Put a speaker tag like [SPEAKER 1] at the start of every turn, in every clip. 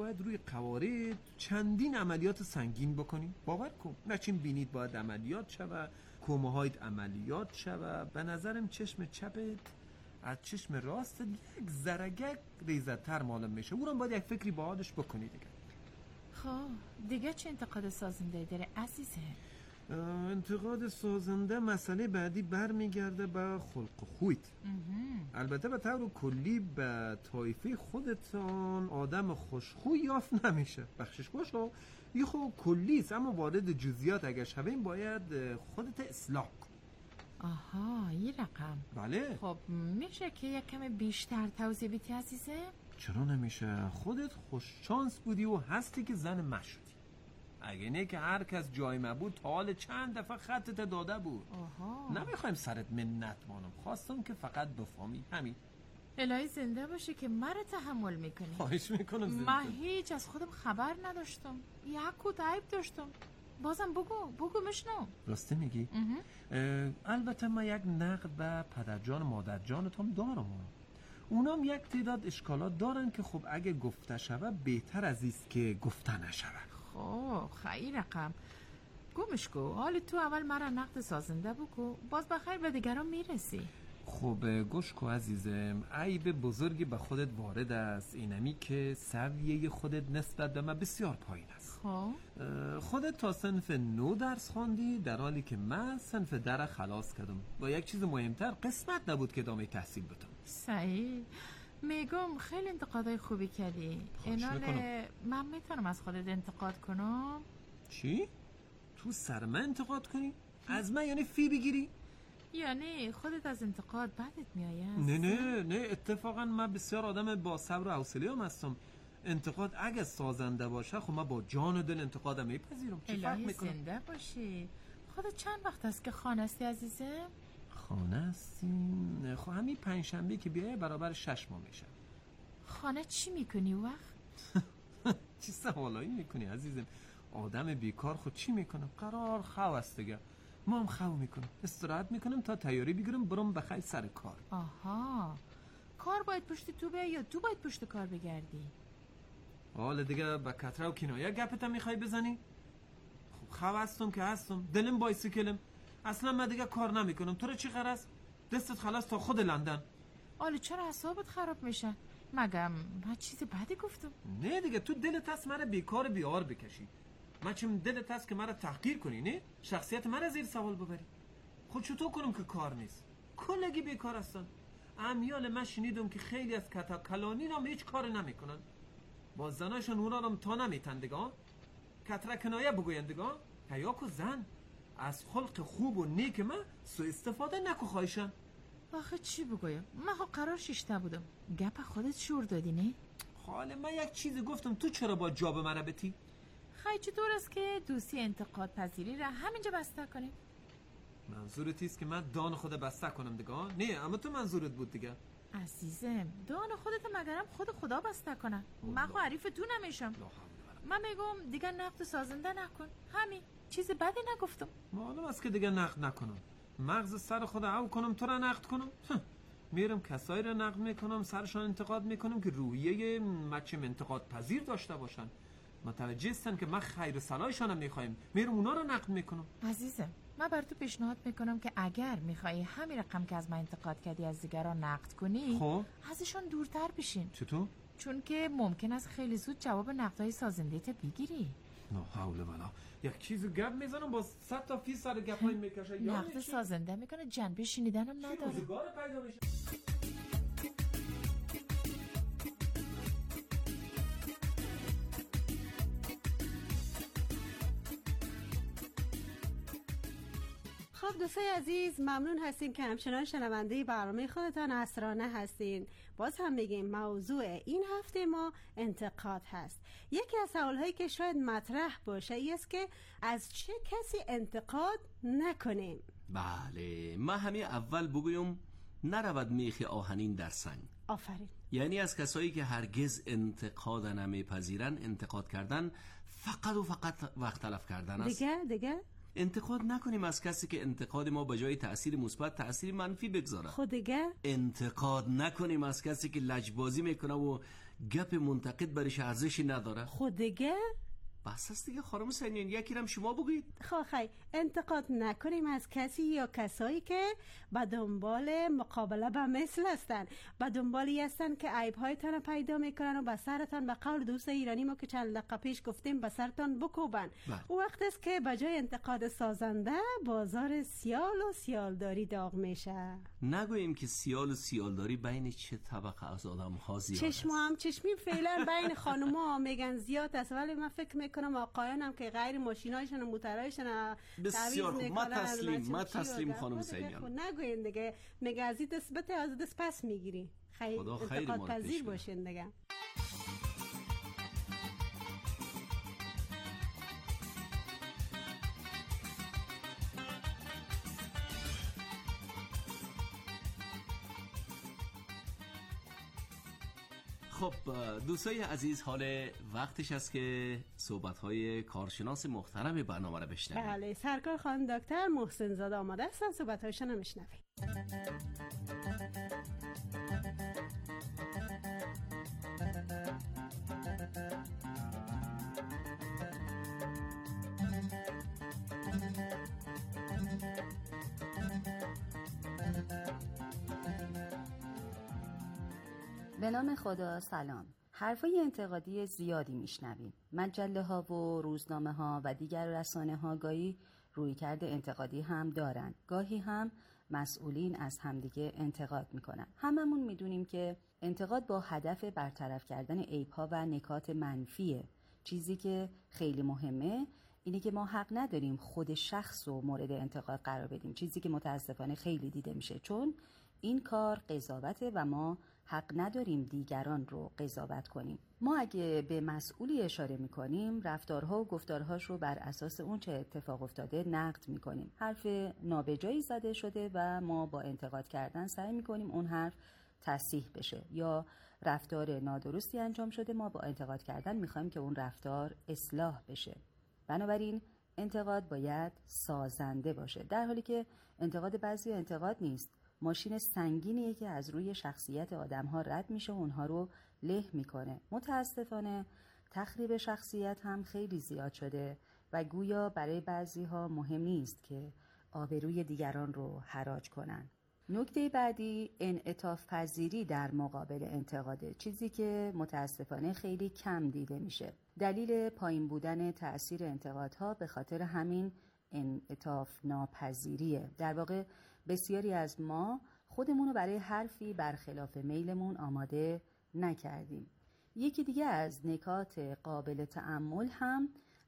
[SPEAKER 1] باید روی قوارض چندین عملیات سنگین بکنی. باور کن نچین بینید باید عملیات شوه، کومه‌هایت عملیات شوه. به نظرم چشم چپت از چشم راست یک ذرگک ریزتر معلوم میشه. اونم باید یک فکری باهاش بکنی دیگه.
[SPEAKER 2] خب دیگه چه انتقاد سازنده داره عزیزه؟
[SPEAKER 1] انتقاد سازنده مسئله بعدی برمیگرده به خلق و خویت. البته به طور کلی به طایفه خودتان آدم خوشخوی یافت نمیشه. بخشش باشه یه خب کلیست، اما وارد جزئیات اگر شویم باید خودت اصلاح کن.
[SPEAKER 2] آها این رقم.
[SPEAKER 1] بله.
[SPEAKER 2] خب میشه که یک کم بیشتر توضیح بدی عزیزه؟
[SPEAKER 1] چرا نمیشه؟ خودت خوش شانس بودی و هستی که زن مشتی. اگه نه که هر کس جای ما بود تا حال چند دفعه خطت داده بود. نمیخوایم سرت منت مانم، خواستم که فقط بفهمی همین.
[SPEAKER 2] الهی زنده باشه که مرا تحمل میکنی.
[SPEAKER 1] خواهش میکنم زنده.
[SPEAKER 2] من هیچ از خودم خبر نداشتم، یک کود عیب داشتم. بازم بگو مشنو.
[SPEAKER 1] راسته میگی؟ البته من یک نقد به پدرجان مادرجانتون دارم. اونام یک تعداد اشکالات دارن که خب اگه گفته شوه بهتر از است که گفته نشوه.
[SPEAKER 2] خب خیلی رقم گمش کو. حالا تو اول مرا نقد سازنده بکو، باز بخیر به دیگران میرسی.
[SPEAKER 1] خب گوش کو عزیزم، عیب بزرگی به خودت وارد است، اینمی که سویه خودت نسبت به من بسیار پایین است. خودت تا صنف 9 درس خواندی در حالی که من صنف در خلاص کردم. با یک چیز مهمتر قسمت نبود که ادامه تحصیل بتم.
[SPEAKER 2] صحیح میگم خیلی انتقادای خوبی کردی. ایناله من میتونم از خودت انتقاد کنم؟
[SPEAKER 1] چی؟ تو سر من انتقاد کنی؟ از من یعنی فی بگیری؟
[SPEAKER 2] یعنی خودت از انتقاد بعدت میآید؟
[SPEAKER 1] نه اتفاقا من بسیار آدم با صبر و حوصله هم هستم. انتقاد اگه سازنده باشه خب من با جان و دل انتقادم میپذیرم. چه فرق میکنه؟
[SPEAKER 2] زنده باشی. خودت چند وقت است که خانه هستی عزیزه؟
[SPEAKER 1] خانه هستیم؟ خب همین پنجشنبه که بیای برابر 6 ماه میشه.
[SPEAKER 2] خانه چی میکنی وقت؟
[SPEAKER 1] چی سوالایی میکنی عزیزم؟ آدم بیکار خود چی میکنه؟ قرار خو است دیگه. ما هم خو میکنم، استراحت میکنم تا تیاری بگیرم برم بخیر سر کار.
[SPEAKER 2] آها کار باید پشت تو بیای یا تو باید پشت کار بگردی؟
[SPEAKER 1] حالا دیگه با کتره و کنایه گپت هم میخوای بزنی؟ خب خو هستم که هستم، دلم بایسیکلم. اصلا من دیگه کار نمیکنم. تو رو چی غرض؟ دستت خلاص تا خود لندن.
[SPEAKER 2] حالا چرا اعصابت خراب میشه؟ مگم من چیز بدی گفتم؟
[SPEAKER 1] نه دیگه تو دلت هست مرا بیکار بیار بکشی. من چیم دلت هست که مرا تحقیر کنی؟ نه شخصیت مرا زیر سوال ببری. خود چطور کنم که کار نیست؟ کلگی بیکار هستن. امیال من شنیدم که خیلی از کلانی هم هیچ کار نمیکنن. با زناشون اونا هم تا نمیتندگان. کتره کنایه بگویندگان. حیا کو زن از خلق خوب و نیک من سو استفاده نکو خواهشن.
[SPEAKER 2] آخه چی بگویم؟ من ها قرار شیشته بودم. گپ خودت شور دادی نه؟
[SPEAKER 1] حالا من یک چیزی گفتم تو چرا با جاب من بتی؟
[SPEAKER 2] خیلی چطور است که دوستی انتقاد پذیری را همینجا بسته کنیم؟
[SPEAKER 1] منظورت است که من دان خود بسته کنم دیگه؟ نه اما تو منظورت بود دیگه.
[SPEAKER 2] عزیزم دان خودت مگرم خود خدا بسته کنم. من خو عریف تو نمیشم. من میگم دیگه نقد سازنده نکن. همین چیز بدی نگفتم.
[SPEAKER 1] معلوم است که دیگه نقد نکنم. مغز سر خود او کنم تو را نقد کنم؟ میرم کسایی را نقد میکنم، سرشان انتقاد میکنم که روحیه مچم انتقاد پذیر داشته باشن. متوجه هستن که من خیر و صلاحشانم میخوایم، میرم اونا را نقد میکنم.
[SPEAKER 2] عزیزم من بر تو پیشنهاد میکنم که اگر میخوایی همین رقم که از من انتقاد کردی از دیگران نقد کنی
[SPEAKER 1] خب
[SPEAKER 2] ازشون دورتر بشین.
[SPEAKER 1] چطور؟
[SPEAKER 2] چون که ممکن است خیلی زود جواب نقدهای سازنده ت بگیری.
[SPEAKER 1] نه حول ولا. یک چیزو گپ میزنم با 100 تا فی سر گپای میکشه.
[SPEAKER 2] نقد سازنده میکنه جنبه شنیدنم نداره.
[SPEAKER 1] روزگار پیدا میشه.
[SPEAKER 3] خب دوستای عزیز ممنون هستیم که همچنان شنونده برنامه خودتان اسرانه هستین. باز هم میگیم موضوع این هفته ما انتقاد هست. یکی از سوالهایی که شاید مطرح باشه است که از چه کسی انتقاد نکنیم؟
[SPEAKER 4] بله من همین اول بگویم نرود میخ آهنین در سنگ.
[SPEAKER 3] آفرین.
[SPEAKER 4] یعنی از کسایی که هرگز انتقاد نمیپذیرن انتقاد کردن فقط و فقط وقت تلف کردن است.
[SPEAKER 3] دیگه
[SPEAKER 4] انتقاد نکنیم از کسی که انتقاد ما به جای تأثیر مثبت تأثیر منفی بگذاره.
[SPEAKER 3] خود دیگه
[SPEAKER 4] انتقاد نکنیم از کسی که لجبازی میکنه و گپ منتقد برش ارزشی نداره.
[SPEAKER 3] خود دیگه
[SPEAKER 4] بس است دیگه خانم سنین، یکی رم شما بگوید.
[SPEAKER 3] خواهی انتقاد نکنیم از کسی یا کسایی که به دنبال مقابله به مثل هستن، به دنبالی هستن که عیب‌هایتان پیدا میکنن و به سرتان به قول دوست ایرانی ما که چند دقیقه پیش گفتیم به سرتان بکوبن. او وقت است که به جای انتقاد سازنده بازار سیال و سیالداری داغ میشه.
[SPEAKER 4] نگوییم که سیال و سیالداری بین چه طبقه از آدم ها زیاد است.
[SPEAKER 3] چشمی فعلا بین خانوما میگن زیاد است، ولی من فکر میکنم آقایان هم که غیر ماشینایشون و موترایشون
[SPEAKER 4] بسیار خوب. ما تسلیم خانم سیمیان.
[SPEAKER 3] نگوین دیگه، میگه از دست بته از دست پس میگیری.
[SPEAKER 4] خدا خیر ما رو
[SPEAKER 3] انتقاد پذیر باشین دیگه.
[SPEAKER 4] خب دوستای عزیز، حال وقتش است که صحبت‌های کارشناس محترم برنامه را بشنویم.
[SPEAKER 3] بله، سرکار خانم دکتر محسن زاده آماده هستن، صحبت‌هایشون رو میشنویم.
[SPEAKER 5] به نام خدا. سلام. حرفای انتقادی زیادی میشنویم. مجله ها و روزنامه ها و دیگر رسانه ها گاهی رویکرد انتقادی هم دارن، گاهی هم مسئولین از همدیگه انتقاد میکنن. هممون میدونیم که انتقاد با هدف برطرف کردن عیب‌ها و نکات منفیه. چیزی که خیلی مهمه اینه که ما حق نداریم خود شخص رو مورد انتقاد قرار بدیم، چیزی که متاسفانه خیلی دیده میشه، چون این کار قضاوته و ما حق نداریم دیگران رو قضاوت کنیم. ما اگه به مسئولی اشاره میکنیم، رفتارها و گفتارهاش رو بر اساس اون چه اتفاق افتاده نقد میکنیم. حرف نابجایی زده شده و ما با انتقاد کردن سعی میکنیم اون حرف تصحیح بشه، یا رفتار نادرستی انجام شده، ما با انتقاد کردن میخوایم که اون رفتار اصلاح بشه. بنابراین انتقاد باید سازنده باشه، در حالی که انتقاد بعضی انتقاد نیست، ماشین سنگینیه که از روی شخصیت آدم‌ها رد میشه و اونها رو له میکنه. متاسفانه تخریب شخصیت هم خیلی زیاد شده و گویا برای بعضی‌ها مهم نیست که آبروی دیگران رو حراج کنن. نکته بعدی انعطاف پذیری در مقابل انتقاده، چیزی که متاسفانه خیلی کم دیده میشه. دلیل پایین بودن تأثیر انتقادها به خاطر همین انعطاف ناپذیریه. در واقع بسیاری از ما خودمون رو برای حرفی برخلاف میلمون آماده نکردیم. یکی دیگه از نکات قابل تأمل هم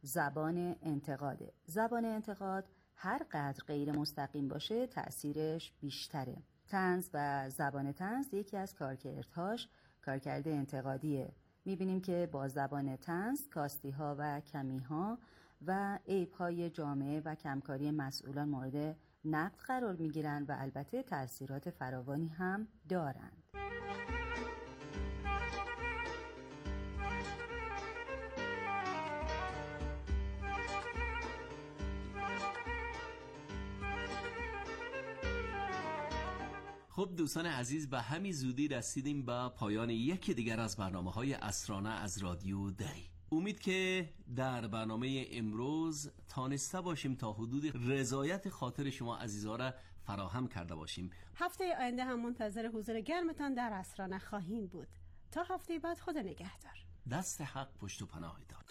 [SPEAKER 5] زبان انتقاده. زبان انتقاد هر قدر غیر مستقیم باشه تأثیرش بیشتره. طنز و زبان طنز یکی از کارکردهاش کارکرد انتقادیه. میبینیم که با زبان طنز کاستی‌ها و کمی‌ها و عیب‌های جامعه و کمکاری مسئولان مورد نقد قرار میگیرن و البته تأثیرات فراوانی هم دارند.
[SPEAKER 4] خب دوستان عزیز، به همین زودی رسیدیم به پایان یکی دیگر از برنامه‌های عصرانه از رادیو دری. امید که در برنامه امروز تانسته باشیم تا حدود رضایت خاطر شما عزیزا را فراهم کرده باشیم.
[SPEAKER 3] هفته آینده هم منتظر حضور گرمتان در عصرانه خواهیم بود. تا هفته بعد خدا نگهدار.
[SPEAKER 4] دست حق پشت و پناه دار.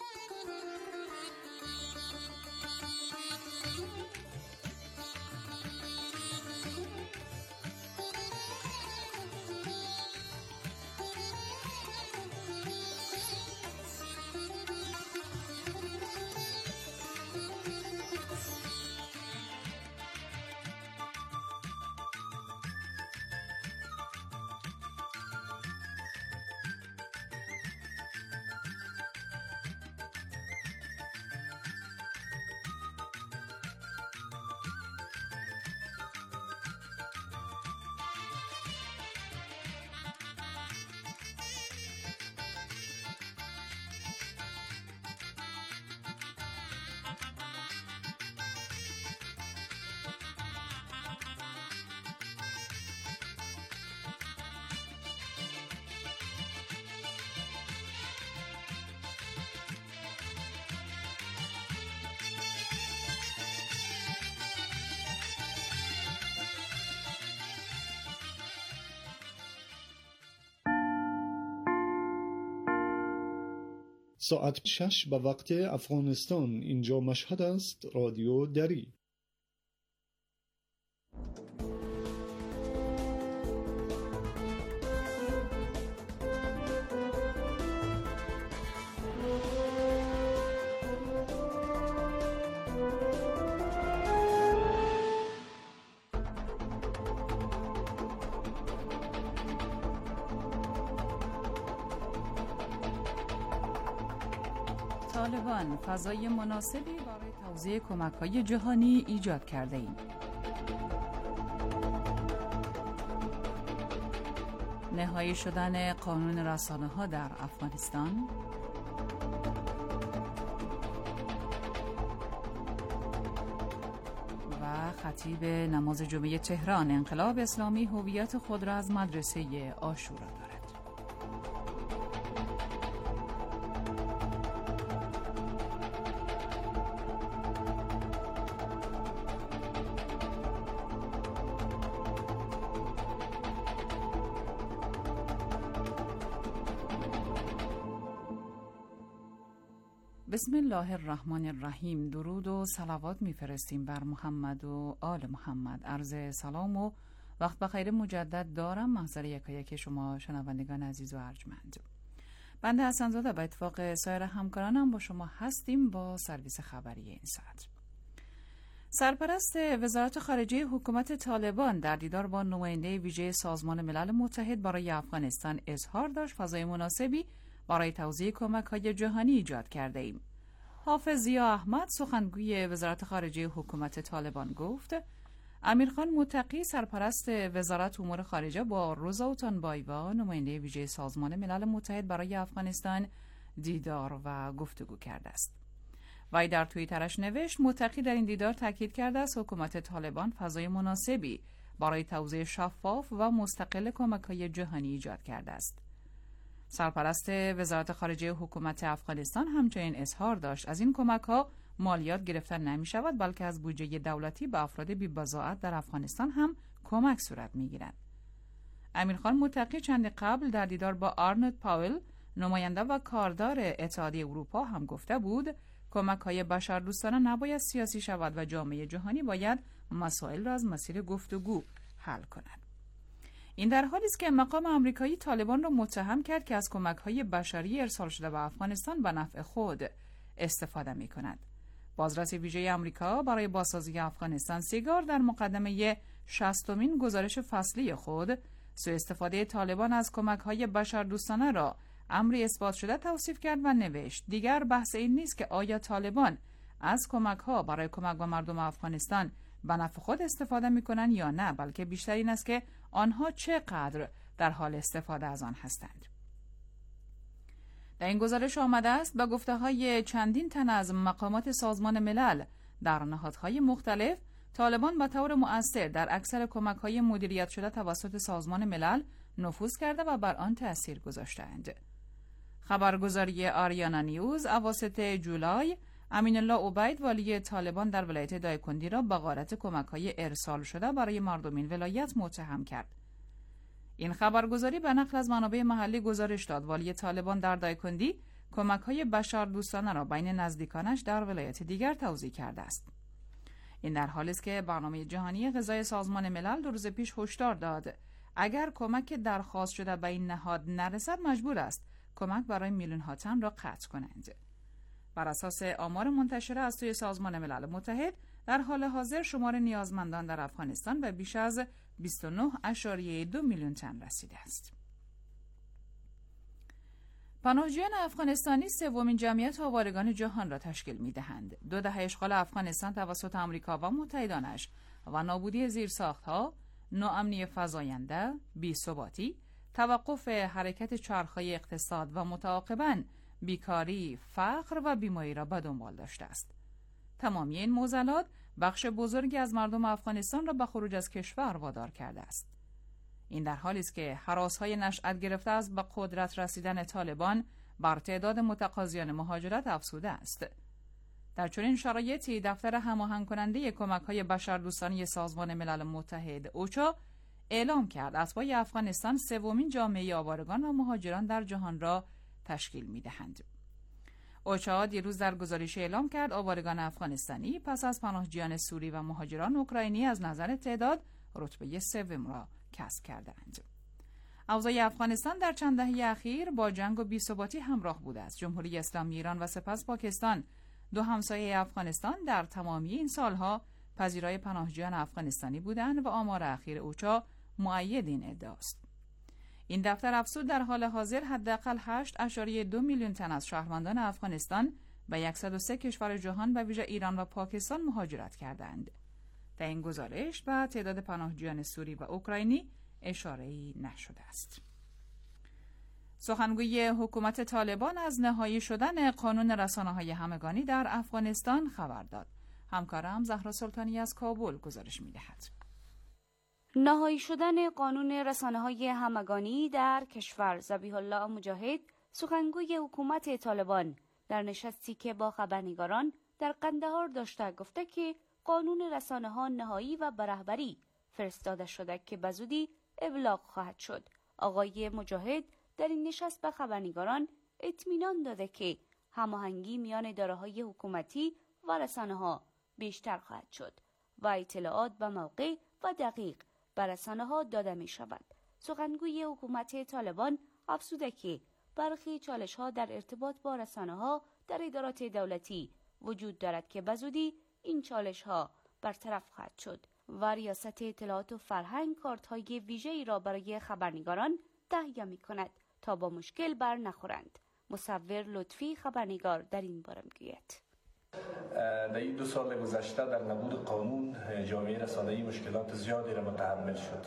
[SPEAKER 6] ساعت 6 به وقت افغانستان. اینجا مشهد است، رادیو دری.
[SPEAKER 7] طالبان فضای مناسبی برای توزیع کمک‌های جهانی ایجاد کرده ایم. نهایی شدن قانون رسانه‌ها در افغانستان. و خطیب نماز جمعه تهران: انقلاب اسلامی هویت خود را از مدرسه عاشورا دارد. بسم الله الرحمن الرحیم. درود و صلوات میفرستیم بر محمد و آل محمد. عرض سلام و وقت بخیر مجدد دارم محضر یکایک شما شنوندگان عزیز و ارجمند. بنده حسن زاده به اتفاق سایر همکارانم با شما هستیم با سرویس خبری این ساعت. سرپرست وزارت خارجه حکومت طالبان در دیدار با نماینده ویژه سازمان ملل متحد برای افغانستان اظهار داشت فضای مناسبی برای توزیع کمک‌های جهانی ایجاد کرده ایم. حافظ ضیا احمد سخنگوی وزارت خارجه حکومت طالبان گفت امیرخان متقی سرپرست وزارت امور خارجه با روزا اوتانبایوا نماینده ویژه سازمان ملل متحد برای افغانستان دیدار و گفتگو کرده است. وی در توییترش نوشت متقی در این دیدار تاکید کرده است حکومت طالبان فضای مناسبی برای توزیع شفاف و مستقل کمک‌های جهانی ایجاد کرده است. سرپرست وزارت خارجه حکومت افغانستان همچنین اظهار داشت از این کمک‌ها مالیات گرفتن نمی شود بلکه از بودجه دولتی به افراد بی‌بضاعت در افغانستان هم کمک صورت می‌گیرد. امیرخان متقی چند قبل در دیدار با آرنولد پاول نماینده و کاردار اتحادیه اروپا هم گفته بود کمک‌های بشردوستانه نباید سیاسی شود و جامعه جهانی باید مسائل را از مسیر گفتگو حل کند. این در حالی است که مقام آمریکایی طالبان را متهم کرد که از کمک‌های بشری ارسال شده به افغانستان به نفع خود استفاده می‌کند. بازرس ویژه آمریکا برای بازسازی افغانستان سیگار در مقدمه 60مین گزارش فصلی خود سوء استفاده طالبان از کمک‌های بشردوستانه را امری اثبات شده توصیف کرد و نوشت دیگر بحث این نیست که آیا طالبان از کمک‌ها برای کمک به مردم افغانستان به نفع خود استفاده می‌کنند یا نه، بلکه بیشتر این است که آنها چقدر در حال استفاده از آن هستند. در این گزارش آمده است به گفته‌های چندین تن از مقامات سازمان ملل در نهادهای مختلف طالبان به طور مؤثر در اکثر کمک‌های مدیریت شده توسط سازمان ملل نفوذ کرده و بر آن تأثیر گذاشته‌اند. خبرگزاری آریانا نیوز اواسط جولای امین الله عبید والی طالبان در ولایت دایکندی را به غارت کمک‌های ارسال شده برای مردم این ولایت متهم کرد. این خبرگزاری به نقل از منابع محلی گزارش داد والی طالبان در دایکندی کمک‌های بشردوستانه را بین نزدیکانش در ولایت دیگر توزیع کرده است. این در حالی است که برنامه جهانی غذای سازمان ملل 2 روز پیش هشدار داد اگر کمک درخواست شده به این نهاد نرسد مجبور است کمک برای میلیون‌ها تن را قطع کنند. بر اساس آمار منتشره از سوی سازمان ملل متحد در حال حاضر شمار نیازمندان در افغانستان به بیش از 29.2 میلیون تن رسیده است. پناهجویان افغانستانی 3مین جمعیت آوارگان جهان را تشکیل می‌دهند. 2 دهه اشغال افغانستان توسط آمریکا و متحدانش و نابودی زیرساخت‌ها، ناامنی فزاینده، بی‌ثباتی، توقف حرکت چرخهای اقتصاد و متعاقباً بیکاری، فقر و بیماری را به دنبال داشته است. تمامی این معضلات بخش بزرگی از مردم افغانستان را به خروج از کشور وادار کرده است. این در حالی است که هراس‌های نشأت گرفته از به قدرت رسیدن طالبان بر تعداد متقاضیان مهاجرت افزوده است. در چنین شرایطی دفتر هماهنگ کننده کمک‌های بشردوستانه سازمان ملل متحد اوچا اعلام کرد اتباع افغانستان 3مین جامعه آوارگان و مهاجران در جهان را تشکیل می‌دهند. اوچا دیروز در گزارش اعلام کرد آوارگان افغانستانی پس از پناهجویان سوری و مهاجران اوکراینی از نظر تعداد رتبه سوم را کسب کردند. اوضاع افغانستان در چند دهه اخیر با جنگ و بی‌ثباتی همراه بوده است. جمهوری اسلامی ایران و سپس پاکستان، دو همسایه افغانستان، در تمامی این سالها پذیرای پناهجویان افغانستانی بودند و آمار اخیر اوچا مؤید این ادعاست. این دفتر افزود در حال حاضر حداقل 8.2 میلیون تن از شهروندان افغانستان به 103 کشور جهان به ویژه ایران و پاکستان مهاجرت کردند. در این گزارش به تعداد پناهجویان سوری و اوکراینی اشاره‌ای نشده است. سخنگوی حکومت طالبان از نهایی شدن قانون رسانه‌های همگانی در افغانستان خبر داد. همکارم زهرا سلطانی از کابل گزارش می‌دهد.
[SPEAKER 8] نهایی شدن قانون رسانه‌های همگانی در کشور. ذبیح الله مجاهد، سخنگوی حکومت طالبان، در نشستی که با خبرنگاران در قندهار داشته گفته که قانون رسانه‌ها نهایی و به رهبری فرستاده شده که بزودی ابلاغ خواهد شد. آقای مجاهد در این نشست به خبرنگاران اطمینان داده که هماهنگی میان اداره‌های حکومتی و رسانه‌ها بیشتر خواهد شد و اطلاعات به موقع و دقیق به رسانه‌ها داده می شود. سخنگوی حکومت طالبان افزوده که برخی چالش‌ها در ارتباط با رسانه‌ها در ادارات دولتی وجود دارد که بزودی این چالش‌ها برطرف خواهد شد و ریاست اطلاعات و فرهنگ کارت‌های ویژه‌ای را برای خبرنگاران تهیه می‌کند تا با مشکل بر نخورند. مصور لطفی خبرنگار در این باره می‌گوید:
[SPEAKER 9] در این 2 سال گذشته در نبود قانون جامعه رسانه‌ای مشکلات زیادی را متحمل شد.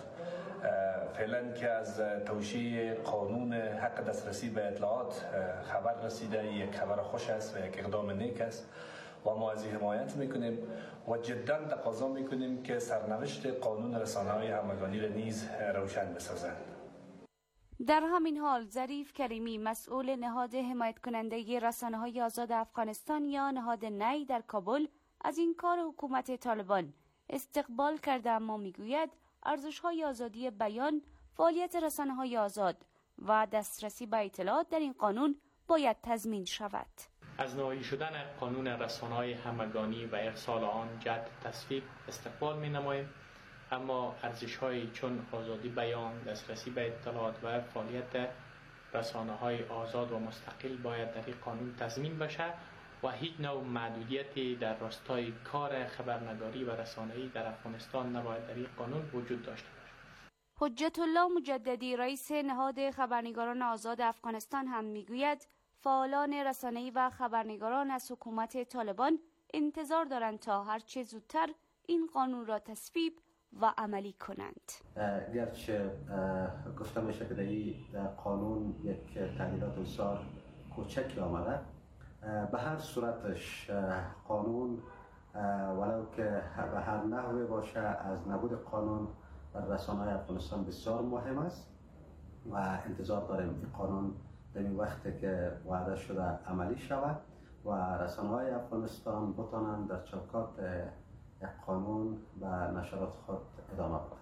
[SPEAKER 9] فعلا که از توشیح قانون حق دسترسی به اطلاعات خبر رسیده، یک خبر خوش است و یک اقدام نیک است و ما از این حمایت میکنیم و جدا تقاضا میکنیم که سرنوشت قانون رسانه‌های همگانی را نیز روشن بسازند.
[SPEAKER 8] در همین حال ظریف کریمی، مسئول نهاد حمایت کننده رسانه‌های آزاد افغانستان یا نهاد نی در کابل، از این کار حکومت طالبان استقبال کرده، اما میگوید ارزش‌های آزادی بیان، فعالیت رسانه‌های آزاد و دسترسی به اطلاعات در این قانون باید تضمین شود.
[SPEAKER 10] از نهایی شدن قانون رسانه‌های همگانی و ارسال آن جهت تصویب استقبال می‌نماییم، اما ارزش‌هایی چون آزادی بیان، دسترسی به اطلاعات و فعالیت رسانه‌های آزاد و مستقل باید در این قانون تضمین بشه و هیچ نوع محدودیتی در راستای کار خبرنگاری و رسانه‌ای در افغانستان نباید در این قانون وجود داشته باشه.
[SPEAKER 8] حجت الله مجددی، رئیس نهاد خبرنگاران آزاد افغانستان، هم میگوید فعالان رسانه‌ای و خبرنگاران از حکومت طالبان انتظار دارند تا هرچه زودتر این قانون را تصویب و عملی کنند.
[SPEAKER 11] گرچه گفته میشه که در این قانون یک تعدیلات بسیار کوچکی آمده، به هر صورتش قانون ولو که به هر نحوی باشه از نبود قانون در رسانه‌های افغانستان بسیار مهم است و انتظار داریم این قانون در این وقتی که وعده شده عملی شود و رسانه‌های افغانستان بتوانند در چوکات یک قانون و نشرات خود ادامه بدهند.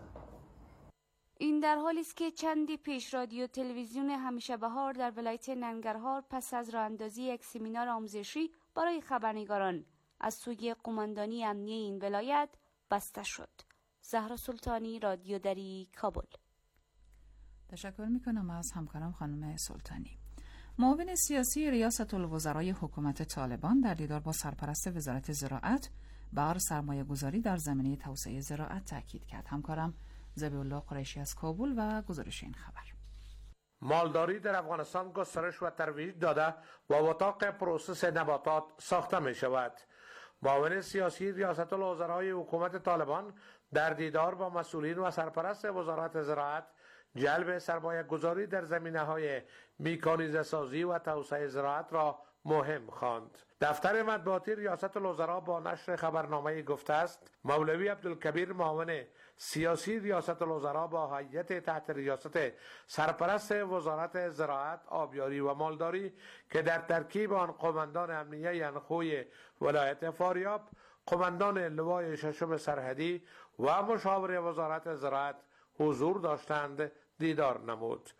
[SPEAKER 8] این در حالی است که چندی پیش رادیو تلویزیون همیشه بهار در ولایت ننگرهار پس از راه اندازی یک سمینار آموزشی برای خبرنگاران از سوی قماندانی امنیه این ولایت بسته شد. زهرا سلطانی، رادیو دری، کابل.
[SPEAKER 7] تشکر میکنم از همکارم خانم سلطانی. معاون سیاسی ریاست الوزرای حکومت طالبان در دیدار با سرپرست وزارت زراعت بر سرمایه گذاری در زمینه توسعه زراعت تاکید کرد. همکارم ذبیح الله قریشی از کابل و گزارش این خبر.
[SPEAKER 12] مالداری در افغانستان گسترش و ترویج داده و اتاق پروسس نباتات ساخته می شود. معاون سیاسی ریاست الوزرای حکومت طالبان در دیدار با مسئولین و سرپرست وزارت زراعت جلب سرمایه گذاری در زمینه های میکانیزه سازی و توسعه زراعت را مهم خواند. دفتر مطبوعاتی ریاست الوزراء با نشر خبرنامه گفته است مولوی عبدالکبیر، معاون سیاسی ریاست الوزراء با هیئت تحت ریاست سرپرست وزارت زراعت، آبیاری و مالداری که در ترکیب آن قماندان امنیه ینخوی ولایت فاریاب، قماندان لوای ششم سرحدی و مشاور وزارت زراعت حضور داشتند دیدار نمود.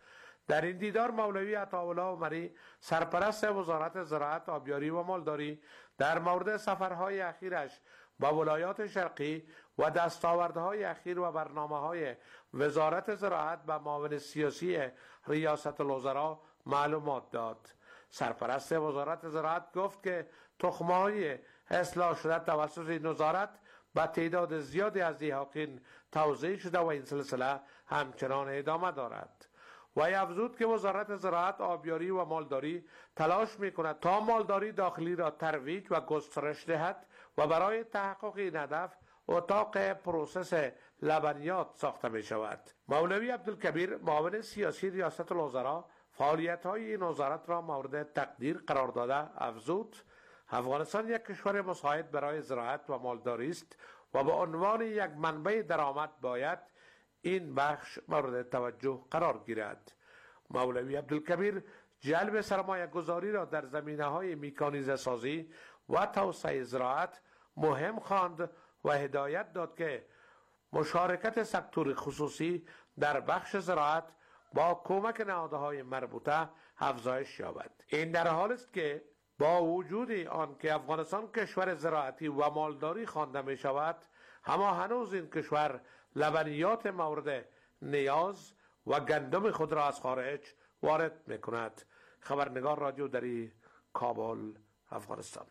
[SPEAKER 12] در این دیدار مولوی عطاالله عمری سرپرست وزارت زراعت، آبیاری و مالداری در مورد سفرهای اخیرش با ولایات شرقی و دستاوردهای اخیر و برنامه‌های وزارت زراعت و معاون سیاسی ریاست الوزراء معلومات داد. سرپرست وزارت زراعت گفت که تخم‌های اصلاح شده توسط این وزارت با تعداد زیادی از دیهاقین توزیع شده و این سلسله همچنان ادامه دارد. و افزود که وزارت زراعت، آبیاری و مالداری تلاش می‌کند تا مالداری داخلی را ترویج و گسترش دهد و برای تحقق این هدف اتاق پروسس لبنیات ساخته می شود. مولوی عبدالکبیر معاون سیاسی ریاست الوزراء فعالیت‌های این وزارت را مورد تقدیر قرار داده افزود افغانستان یک کشور مساعد برای زراعت و مالداری است و به عنوان یک منبع درآمد باید این بخش مورد توجه قرار گیرد. مولوی عبدالکبیر جلب سرمایه گذاری را در زمینه‌های میکانیزه سازی و توسعه زراعت مهم خواند و هدایت داد که مشارکت سکتور خصوصی در بخش زراعت با کمک نهادهای مربوطه افزایش یابد. این در حال است که با وجود آن که افغانستان کشور زراعتی و مالداری خوانده می شود، اما هنوز این کشور لبنیات مورد نیاز و گندم خود را از خارج وارد می کند. خبرنگار رادیو دری، کابل، افغانستان.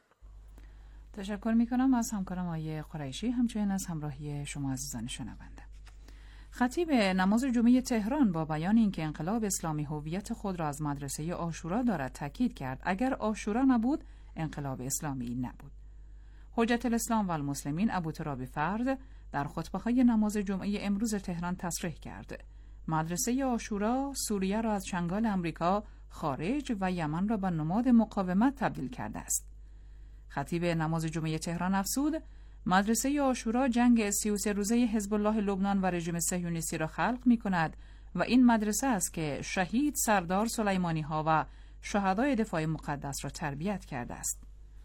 [SPEAKER 7] تشکر می کنم از همکارم آقای قریشی، همچنین از همراهی شما عزیزان شنونده. خطیب نماز جمعه تهران با بیان اینکه انقلاب اسلامی هویت خود را از مدرسه عاشورا دارد تاکید کرد اگر عاشورا نبود انقلاب اسلامی نبود. حجت الاسلام و المسلمین ابوتراب فرد در خطبه‌های نماز جمعه امروز تهران تصریح کرد مدرسه عاشورا سوریه را از چنگال امریکا خارج و یمن را به نماد مقاومت تبدیل کرده است. خطیب نماز جمعه تهران افزود مدرسه عاشورا جنگ 33 روزه حزب الله لبنان و رژیم صهیونیستی را خلق می کند و این مدرسه است که شهید سردار سلیمانی ها و شهدای دفاع مقدس را تربیت کرده است.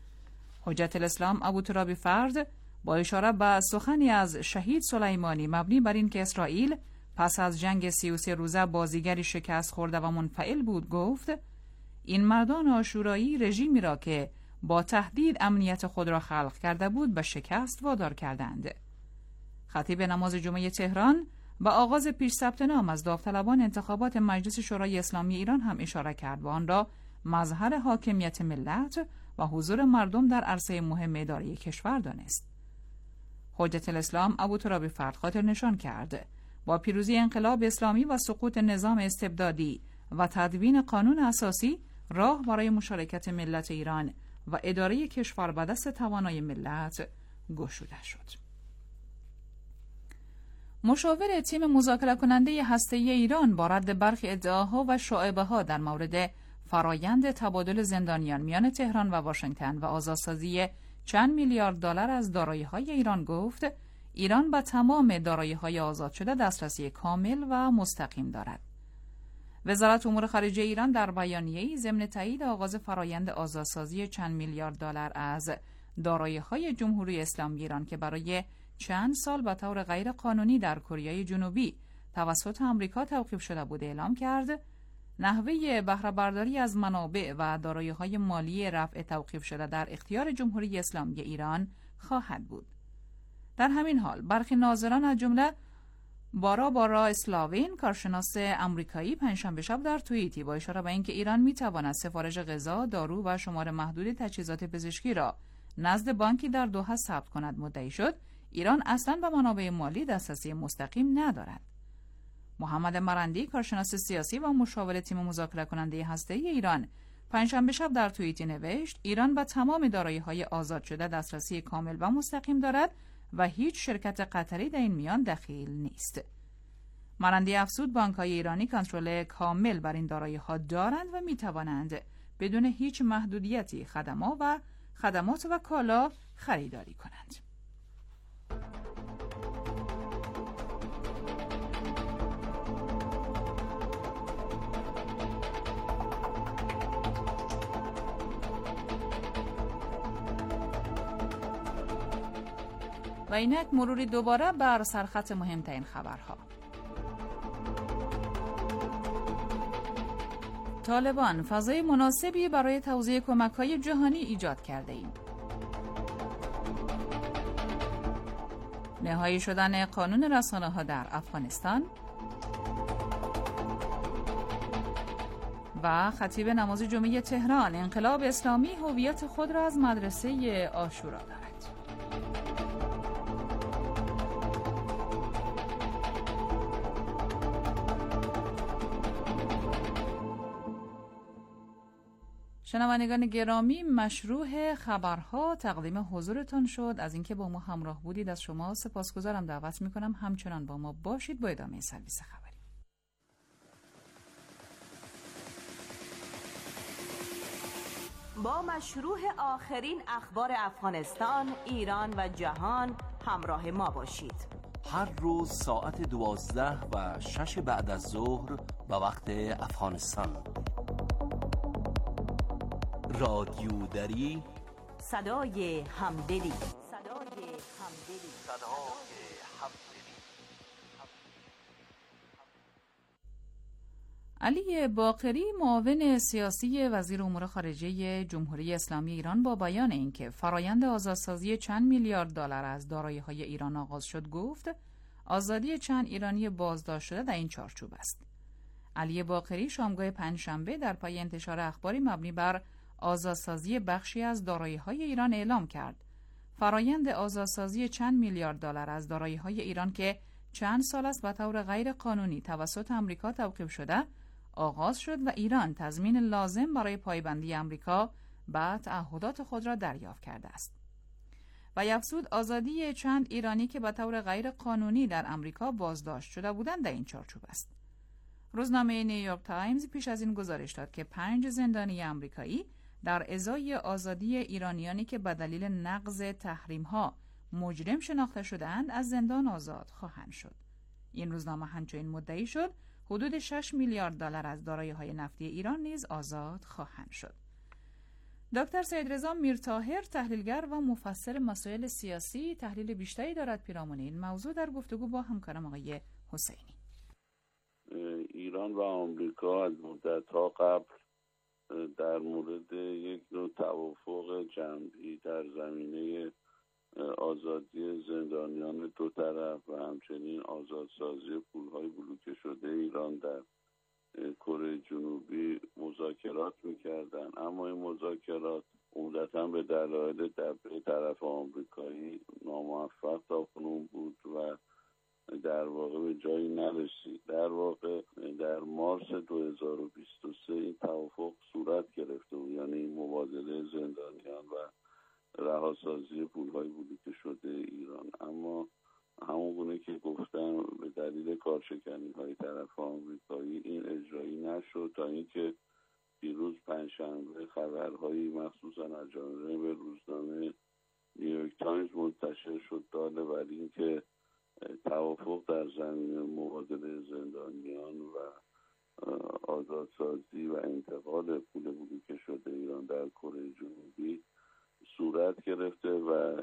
[SPEAKER 7] حجت الاسلام ابوتراب فرد با اشاره به سخنی از شهید سلیمانی مبنی بر این که اسرائیل پس از جنگ 33 روزه بازیگری شکست خورده و منفعل بود گفت این مردان عاشورایی رژیمی را که با تهدید امنیت خود را خلق کرده بود به شکست وادار کردند. خطیب نماز جمعه تهران با آغاز پیش ثبت نام از داوطلبان انتخابات مجلس شورای اسلامی ایران هم اشاره کرد و آن را مظهر حاکمیت ملت و حضور مردم در عرصه مهم اداره کشور دانست. حجت الاسلام ابوتراب فرد خاطر نشان کرد با پیروزی انقلاب اسلامی و سقوط نظام استبدادی و تدوین قانون اساسی راه برای مشارکت ملت ایران و اداره کشور به دست توانای ملت گشوده شد. مشاور تیم مذاکره کننده هسته‌ای ایران با رد برخی ادعاها و شایعه‌ها در مورد فرایند تبادل زندانیان میان تهران و واشنگتن و آزادسازی چند میلیارد دلار از دارایی‌های ایران گفت ایران به تمام دارایی‌های آزاد شده دسترسی کامل و مستقیم دارد. وزارت امور خارجه ایران در بیانیه‌ای ضمن تایید آغاز فرایند آزادسازی چند میلیارد دلار از دارایی‌های جمهوری اسلامی ایران که برای چند سال به طور غیر قانونی در کره جنوبی توسط آمریکا توقیف شده بود اعلام کرد نحوه بهره برداری از منابع و دارایی‌های مالی رفع توقیف شده در اختیار جمهوری اسلامی ایران خواهد بود. در همین حال برخی ناظران از جمله بارا اسلاوین کارشناس آمریکایی پنجشنبه شب در توییتی با اشاره به اینکه ایران می‌تواند سفارش غذا، دارو و شمار محدود تجهیزات پزشکی را نزد بانکی در دوحه ثبت کند مدعی شد ایران اصلاً به منابع مالی دسترسی مستقیم ندارد. محمد مرندی کارشناس سیاسی و مشاور تیم مذاکره کننده هسته‌ای ایران پنجشنبه شب در توییتی نوشت ایران به تمام دارایی‌های آزاد شده دسترسی کامل و مستقیم دارد و هیچ شرکت قطری در این میان دخیل نیست. مرندی افزود بانک‌های ایرانی کنترل کامل بر این دارایی‌ها دارند و می‌توانند بدون هیچ محدودیتی خدمات و کالا خریداری کنند. و اینک مروری دوباره بر سرخط مهمترین خبرها. طالبان فضای مناسبی برای توزیع کمک‌های جهانی ایجاد کرده ایم. نهایی شدن قانون رسانه‌ها در افغانستان و خطیب نماز جمعه تهران: انقلاب اسلامی هویت خود را از مدرسه عاشورا دارد. شنوندگان گرامی، مشروع خبرها تقدیم حضورتان شد. از اینکه با ما همراه بودید از شما سپاسگزارم. دعوت میکنم همچنان با ما باشید با ادامه سرویس خبری.
[SPEAKER 13] با مشروع آخرین اخبار افغانستان، ایران و جهان همراه ما باشید.
[SPEAKER 4] هر روز ساعت 12 و 6 بعد از ظهر به وقت افغانستان. رادیو دری،
[SPEAKER 13] صدای همدلی.
[SPEAKER 7] علی باقری، معاون سیاسی وزیر امور خارجه جمهوری اسلامی ایران، با بیان اینکه فرایند آزادسازی چند میلیارد دلار از دارایی‌های ایران آغاز شد، گفت آزادی چند ایرانی بازداشت شده در این چارچوب است. علی باقری شامگاه پنجشنبه در پای انتشار اخباری مبنی بر آزادسازی بخشی از دارایی‌های ایران اعلام کرد فرایند آزادسازی چند میلیارد دلار از دارایی‌های ایران که چند سال است به طور غیر قانونی توسط آمریکا توقیف شده آغاز شد و ایران تضمین لازم برای پایبندی آمریکا به تعهدات خود را دریافت کرده است. و افزود آزادی چند ایرانی که به طور غیر قانونی در آمریکا بازداشت شده بودند در این چارچوب است. روزنامه نیویورک تایمز پیش از این گزارش داد که 5 زندانی آمریکایی در ازای آزادی ایرانیانی که به دلیل نقض تحریم‌ها مجرم شناخته شده‌اند از زندان آزاد خواهند شد. این روزنامه همچنین مدعی شد حدود 6 میلیارد دلار از دارایی‌های نفتی ایران نیز آزاد خواهند شد. دکتر سیدرضا میرطاهر، تحلیلگر و مفسر مسائل سیاسی، تحلیل بیشتری دارد پیرامون این موضوع در گفتگو با همکارم آقای حسینی.
[SPEAKER 14] ایران و آمریکا از مدت‌ها قبل در مورد یک نوع توافق جمعی در زمینه آزادی زندانیان دو طرف و همچنین آزادسازی پولهای بلوکه شده ایران در کره جنوبی مذاکرات می‌کردند، اما این مذاکرات عمدتاً به دلایل دفع طرف آمریکایی ناموفق تاکنون بود و در واقع به جایی نرسید. در واقع در مارس 2023 این توافق صورت گرفته بود، یعنی مبادله زندانیان و رهاسازی پولهای بلوکه شده ایران. اما همونگونه که گفتم به دلیل کارشکنی‌های طرف آمریکایی این اجرایی نشد تا اینکه دیروز پنجشنبه خبرهایی مخصوصا از جانب روزنامه نیویورک تایمز منتشر شد داده بر اینکه توافق در زمینه مبادله زندانیان و آزادسازی و انتقال پول بلوکه شده ایران در کره جنوبی صورت گرفته و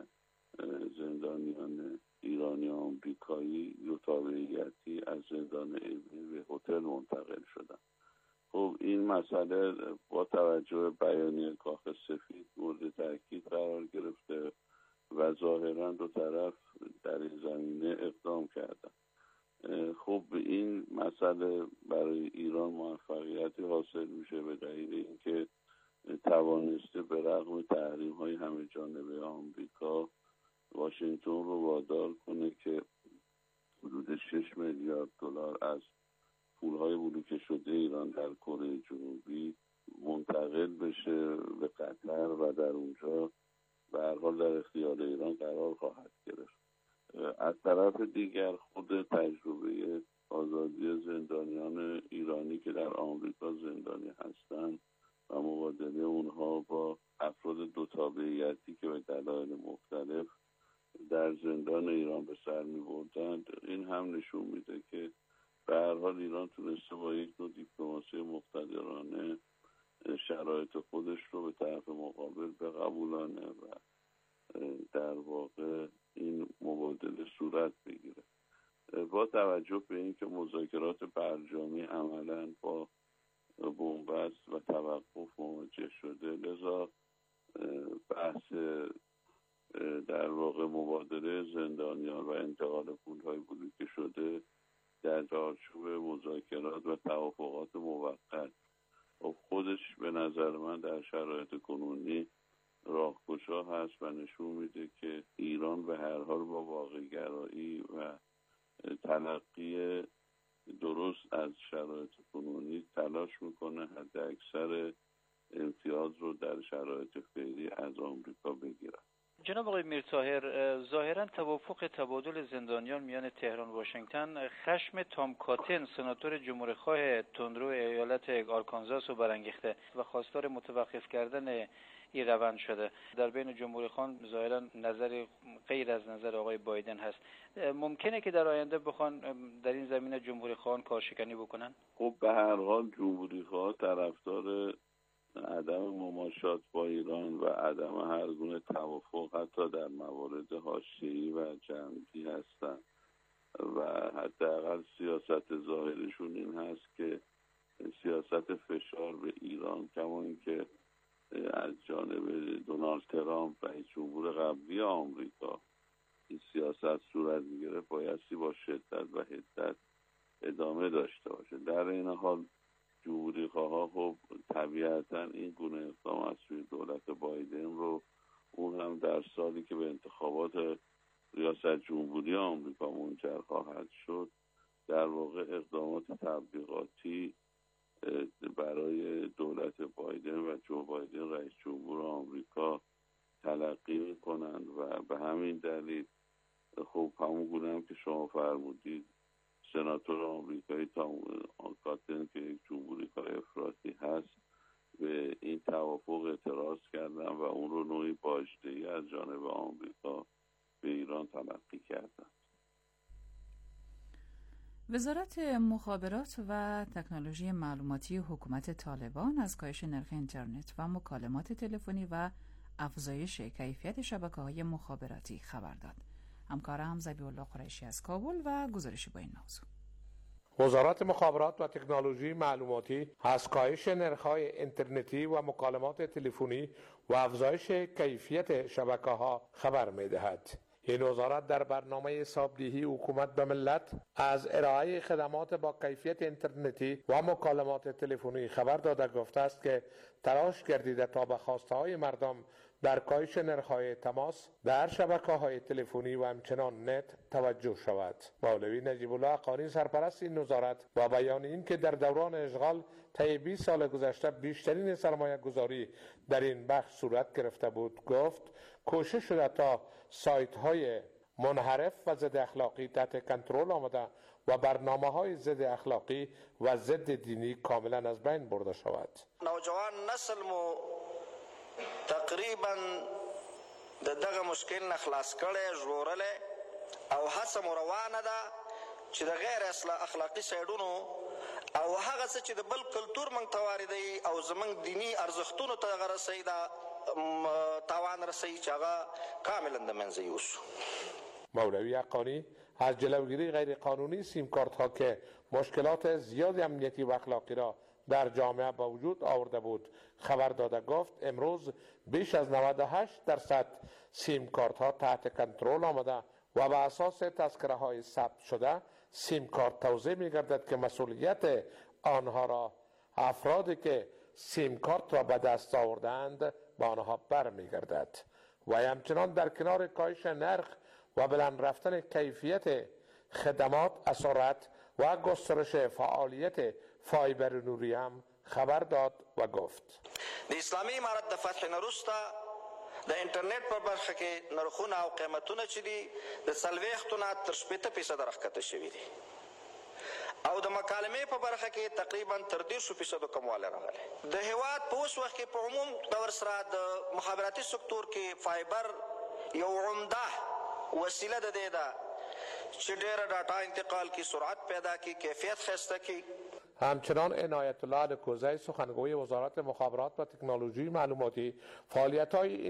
[SPEAKER 14] زندانیان ایرانی آمریکایی دو تابعیتی از زندان اوین به هتل منتقل شدند. خب این مسئله با توجه به بیانیه کاخ سفید مورد تاکید قرار گرفته و ظاهرا دو طرف در این زمینه اقدام کردن. خب این مسئله برای ایران موفقیتی حاصل میشه به دلیل اینکه توانسته به رغم تحریم‌های همه جانبه آمریکا واشنگتن رو وادار کنه که حدود 6 میلیارد دلار از پولهای بلوکه شده ایران در کره جنوبی منتقل بشه به قطر و در اونجا به هر حال در اختیار ایران قرار خواهد گرفت. از طرف دیگر خود تجربه آزادی زندانیان ایرانی که در آمریکا زندانی هستند و مبادله اونها با افراد دو تابعیتی که به دلایل مختلف در زندان ایران به سر می‌بردند، این هم نشون میده که به هر حال ایران تونسته با یک نوع دیپلماسی مقتدرانه شرایط خودش رو به طرف مقابل بقبولانه و در واقع این مبادله صورت بگیره. با توجه به اینکه مذاکرات برجامی عملاً با بنبست و توقف مواجه شده. لذا بحث در واقع مبادله زندانیان و انتقال پولهای بلوکه شده در چارچوب مذاکرات و توافقات موقت خودش به نظر من در شرایط کنونی راهگشا هست و نشون میده که ایران به هر حال با واقع‌گرایی و تلقی درست از شرایط کنونی تلاش میکنه حد اکثر امتیاز رو در شرایط فعلی از آمریکا بگیرن.
[SPEAKER 15] جناب آقای میرطاهر، ظاهرا توافق تبادل زندانیان میان تهران و واشنگتن خشم تام کاتن سناتور جمهوری‌خواه تندرو ایالت آرکانزاس رو برانگیخته و خواستار متوقف کردن این روند شده. در بین جمهوری‌خوان ظاهرا نظر غیر از نظر آقای بایدن هست. ممکنه که در آینده بخوان در این زمینه جمهوری‌خوان کارشکنی بکنن؟
[SPEAKER 14] خب به هر حال جمهوری‌خواه طرفدار عدم مماشات با ایران و عدم هر گونه توافق حتی در موارد حاشیه‌ای و جنگی هستند و حداقل سیاست ظاهرشون این هست که سیاست فشار به ایران کما اینکه از جانب دونالد ترامپ رئیس جمهور قبلی آمریکا این سیاست صورت میگیره بایستی با شدت و حدت ادامه داشته باشه. در این حال جمهوری‌خواها خب طبیعتا این گونه اقدام از سوی دولت بایدن رو اون هم در سالی که به انتخابات ریاست جمهوری آمریکا منجر خواهد شد در واقع اقدامات تبلیغاتی برای دولت بایدن و جو بایدن رئیس جمهور آمریکا تلقی میکنند و به همین دلیل خب همون گونه هم که شما فرمودید سناتور آمریکایی تام کاتن که یک جمهوری‌خواه افراطی هست به این توافق اعتراض کردن و اون رو نوعی باجدهی از جانب آمریکا به ایران تلقی کردن.
[SPEAKER 7] وزارت مخابرات و تکنولوژی معلوماتی حکومت طالبان از کاهش نرخ اینترنت و مکالمات تلفنی و افزایش کیفیت شبکه‌های مخابراتی خبر داد. همکارم ذبیح‌الله قریشی از کابل و گزارشی با این موضوع.
[SPEAKER 12] وزارت مخابرات و تکنولوژی معلوماتی از کاهش نرخ‌های اینترنتی و مکالمات تلفنی و افزایش کیفیت شبکه‌ها خبر می‌دهد. این وزارت در برنامه حسابدهی حکومت به ملت از ارائه خدمات با کیفیت اینترنتی و مکالمات تلفنی خبر داده گفته است که تلاش گردیده تا به خواسته‌های مردم در کاهش نرخ‌های تماس در شبکه‌های تلفنی و همچنان نت توجه شود. مولوی نجیب الله حقانی سرپرست این وزارت با بیان این که در دوران اشغال طی 20 سال گذشته بیشترین سرمایه گذاری در این بخش صورت گرفته بود گفت کوشش شده تا سایت‌های منحرف و ضد اخلاقی تحت کنترل آمده و برنامه‌های ضد اخلاقی و ضد دینی کاملا از بین برده شود.
[SPEAKER 16] نوجوان نسل مو تقریبا دغه مشکل نه خلاص کړي ژغورلې او هڅه مو روانه ده چې د غیر اخلاقی سایډونو او هغه څه چې د بل کلتور موږ ته واردوي او زموږ دینی ارزښتونو ته هغه رسوي دا تاوان رسوي چې هغه کاملا د منځه یوسو.
[SPEAKER 12] مولوی حقانی از جلوگیری غیر قانونی سیم کارت ها که مشکلات زیاد امنیتی و اخلاقی را در جامعه با وجود آورده بود خبر داده گفت امروز بیش از 98% سیم کارت ها تحت کنترل آمده و به اساس تذکره های ثبت شده سیم کارت توزیع می گردد که مسئولیت آنها را افرادی که سیم کارت را به دست آوردند به آنها بر می گردد و همچنان در کنار کاهش نرخ و بلند رفتن کیفیت خدمات اسارت و گسترش فعالیت فایبر نوری هم خبر داد و گفت
[SPEAKER 16] د اسلامي امارت د فتح نرسته د انټرنیټ په برخه کې نرخونه او قیمتونه چې دي د 40 تر 80% راښکته شوي دي او د مکالمې په برخه کې تقریبا تر 10% کموالی راغلی. د هیواد په اوس وخت کې په عموم ډول سره د مخابراتي سکتور کې فایبر یو عمده وسیله ده چې ډېره ډاټا انتقال کی سرعت پیدا کی کیفیت ښایسته کی.
[SPEAKER 12] همچنان عنایت الله الکوزی سخنگوی وزارت مخابرات و تکنولوژی معلوماتی فعالیت‌های این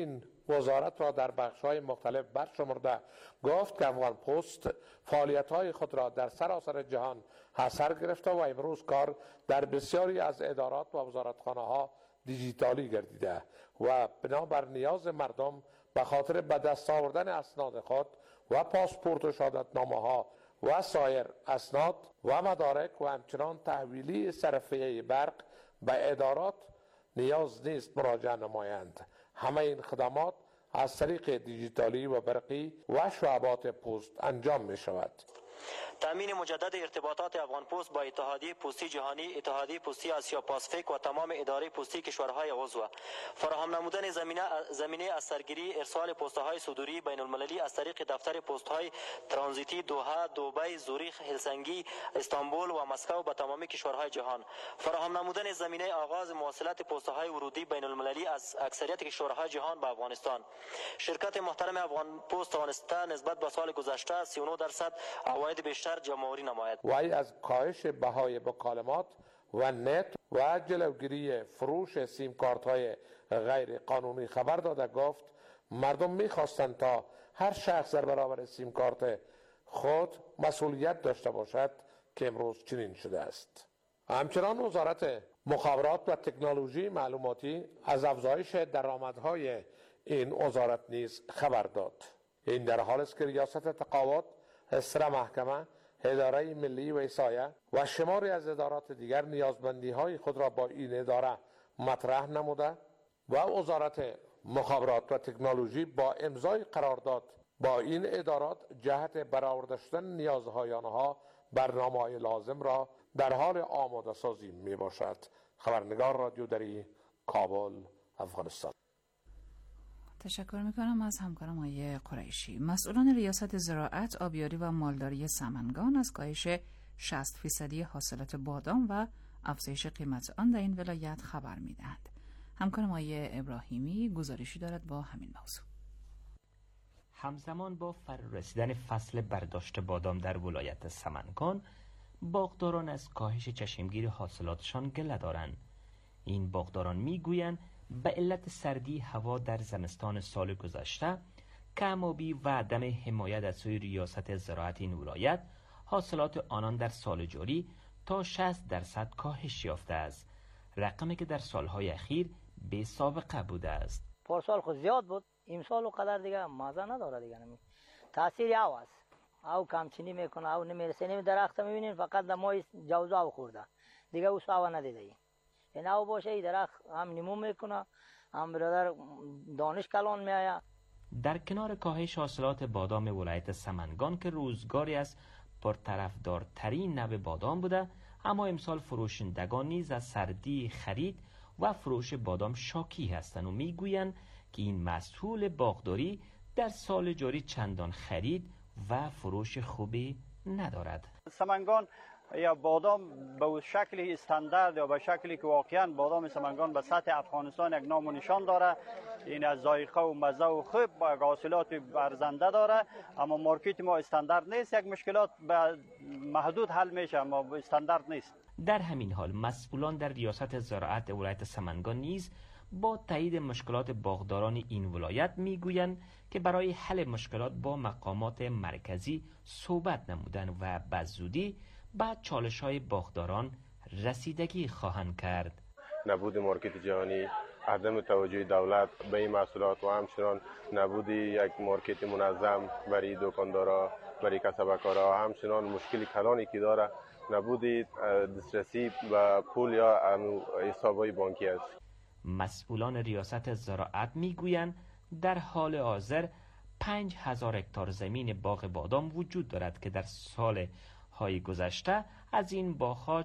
[SPEAKER 12] وزارت را در بخش‌های مختلف برشمرده گفت که افغان پست فعالیت‌های خود را در سراسر جهان حصر گرفته و امروز کار در بسیاری از ادارات و وزارتخانه‌ها دیجیتالی گردیده و بنابر نیاز مردم به خاطر به دست آوردن اسناد خود و پاسپورت و شهادتنامه‌ها و سایر اسناد و مدارک و همچنان تحویلی صرفیه برق به ادارات نیاز نیست مراجعه نمایند. همه این خدمات از طریق دیجیتالی و برقی و شعبات پست انجام می شود.
[SPEAKER 17] تامین مجدد ارتباطات افغان پست با اتحادیه پستی جهانی، اتحادیه پستی آسیا پاسفیک و تمام اداره پستی کشورهای عضو، فراهم نمودن زمینه از سرگیری ارسال پست‌های صدوری بین المللی از طریق دفتر پست‌های ترانزیتی دوحه، دبی، زوریخ، هلسنگی، استانبول و مسکو به تمام کشورهای جهان، فراهم نمودن زمینه آغاز مواصلات پست‌های ورودی بین المللی از اکثریت کشورهای جهان به افغانستان. شرکت محترم افغان پست توانسته نسبت به سال گذشته 39% عواید بیشتر جمع‌آوری نماید.
[SPEAKER 12] وی از کاهش بهای مکالمات و نت و جلوگیری فروش سیم کارت های غیر قانونی خبر داده گفت مردم می‌خواستند تا هر شخص در برابر سیم کارت خود مسئولیت داشته باشد که امروز چنین شده است. همچنان وزارت مخابرات و تکنولوژی معلوماتی از افزایش درآمدهای این وزارت نیز خبر داد. این در حال است که ریاست تقاعد، اسره محکمه، اداره ملی وصایه و شماری از ادارات دیگر نیازمندی های خود را با این اداره مطرح نموده و وزارت مخابرات و تکنولوژی با امضای قرارداد با این ادارات جهت برآورده شدن نیازهای آنها برنامه‌های لازم را در حال آماده سازی می باشد. خبرنگار رادیو دری، کابل، افغانستان.
[SPEAKER 7] تشکر میکنم از همکارم آقای قریشی. مسئولان ریاست زراعت، آبیاری و مالداری سمنگان از کاهش 60% حاصلات بادام و افزایش قیمت آن در این ولایت خبر میدهند. همکارم آقای ابراهیمی گزارشی دارد با همین موضوع.
[SPEAKER 18] همزمان با فرارسیدن فصل برداشت بادام در ولایت سمنگان، باغداران از کاهش چشمگیر حاصلاتشان گله دارند. این باغداران میگویند به علت سردی هوا در زمستان سال گذشته، کم‌آبی و عدم حمایت از سوی ریاست زراعت این ولایت، حاصلات آنان در سال جاری تا 60% کاهش یافته است، رقمی که در سالهای اخیر بی سابقه بوده است.
[SPEAKER 19] پارسال خود زیاد بود، امسال و قدر دیگه مزه نداره دیگه. تاثیر او است، او کمچینی میکنه، او نمیرسه. نمی درخت میبینین فقط در ماه جوزا او خورده دیگه، او ساوا ندیده. این او باشه ای درخت هم نمو میکنه، هم برادر دانش کلان میآید.
[SPEAKER 18] در کنار کاهش حاصلات بادام ولایت سمنگان که روزگاری از پرطرفدارترین نوع بادام بوده، اما امسال فروشندگان نیز از سردی خرید و فروش بادام شاکی هستند و میگویند که این محصول باغداری در سال جاری چندان خرید و فروش خوبی ندارد.
[SPEAKER 20] سمنگان یا بادام به شکلی استاندارد یا به شکلی که واقعا بادام سمنگان به سطح افغانستان یک نام و نشان داره، این از ذائقه و مزه و خوب با حاصلات ارزنده داره، اما مارکت ما استاندارد نیست. یک مشکلات به محدود حل میشه اما استاندارد نیست.
[SPEAKER 18] در همین حال مسئولان در ریاست زراعت ولایت سمنگان نیز با تایید مشکلات باغداران این ولایت میگویند که برای حل مشکلات با مقامات مرکزی صحبت نمودند و به زودی بعد چالش‌های باغداران رسیدگی خواهند کرد.
[SPEAKER 21] نبود مارکت جهانی، عدم توجه دولت به این محصولات و همچنان نبود یک مارکت منظم برای دکاندارا، برای کسبکارا، همچنان مشکل کلانی که داره نبود دسترسی به پول یا حساب‌های بانکی است.
[SPEAKER 18] مسئولان ریاست زراعت میگویند در حال حاضر 5000 هکتار زمین باغ بادام وجود دارد که در سال‌های گذشته از این باغ‌ها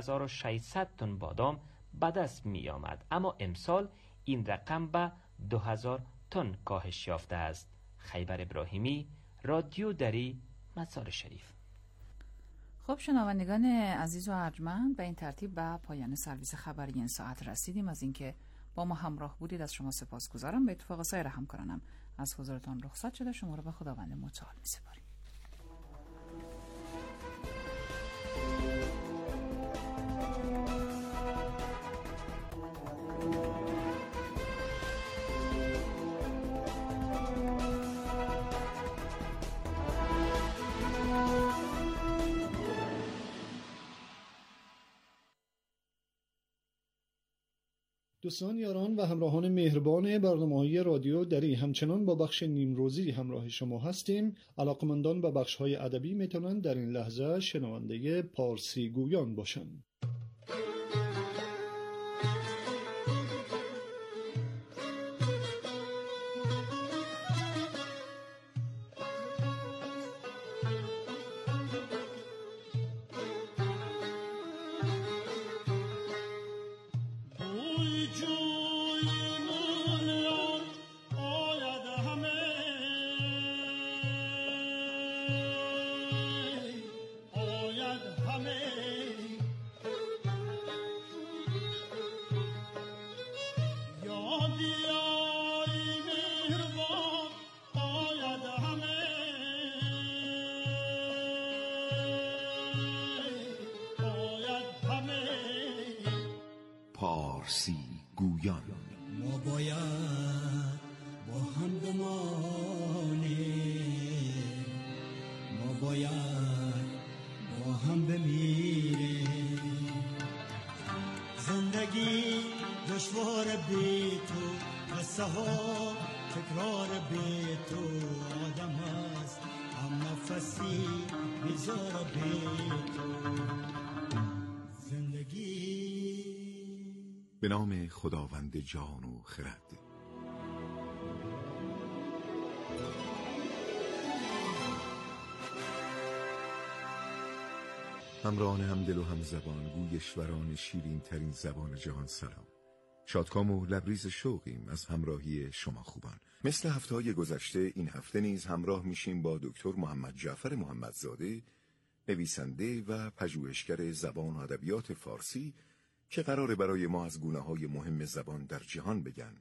[SPEAKER 18] 4600 تن بادام به دست می آمد، اما امسال این رقم به 2000 تن کاهش یافته است. خیبر ابراهیمی، رادیو دری، مزار شریف.
[SPEAKER 7] خب شنوندگان عزیز و ارجمند، به این ترتیب به پایان سرویس خبری این ساعت رسیدیم. از اینکه با ما همراه بودید از شما سپاسگزارم. به اتفاق سایر همکارانم از حضورتان رخصت شده، شما را به خداوند متعال می‌سپاریم.
[SPEAKER 6] دوستان یاران و همراهان مهربان برنامه‌های رادیو دری، همچنان با بخش نیمروزی همراه شما هستیم. علاقمندان به بخش‌های ادبی میتونن در این لحظه شنونده پارسی گویان باشند.
[SPEAKER 2] پارسی گویان.
[SPEAKER 22] ما باید با هم بمانیم، ما باید با هم بمیریم. زندگی دشوار بی تو، قصه ها تکرار بی تو. آدم است هم نفسی بیزار بی تو.
[SPEAKER 2] به نام خداوند جان و خرد. همراهان همدل و همزبان، گویشوران شیرین ترین زبان جهان، سلام. شادکام و لبریز شوقیم از همراهی شما خوبان. مثل هفته‌های گذشته این هفته نیز همراه میشیم با دکتر محمد جعفر محمدزاده، نویسنده و پژوهشگر زبان و ادبیات فارسی، که قراره برای ما از گونه‌های مهم زبان در جهان بگن.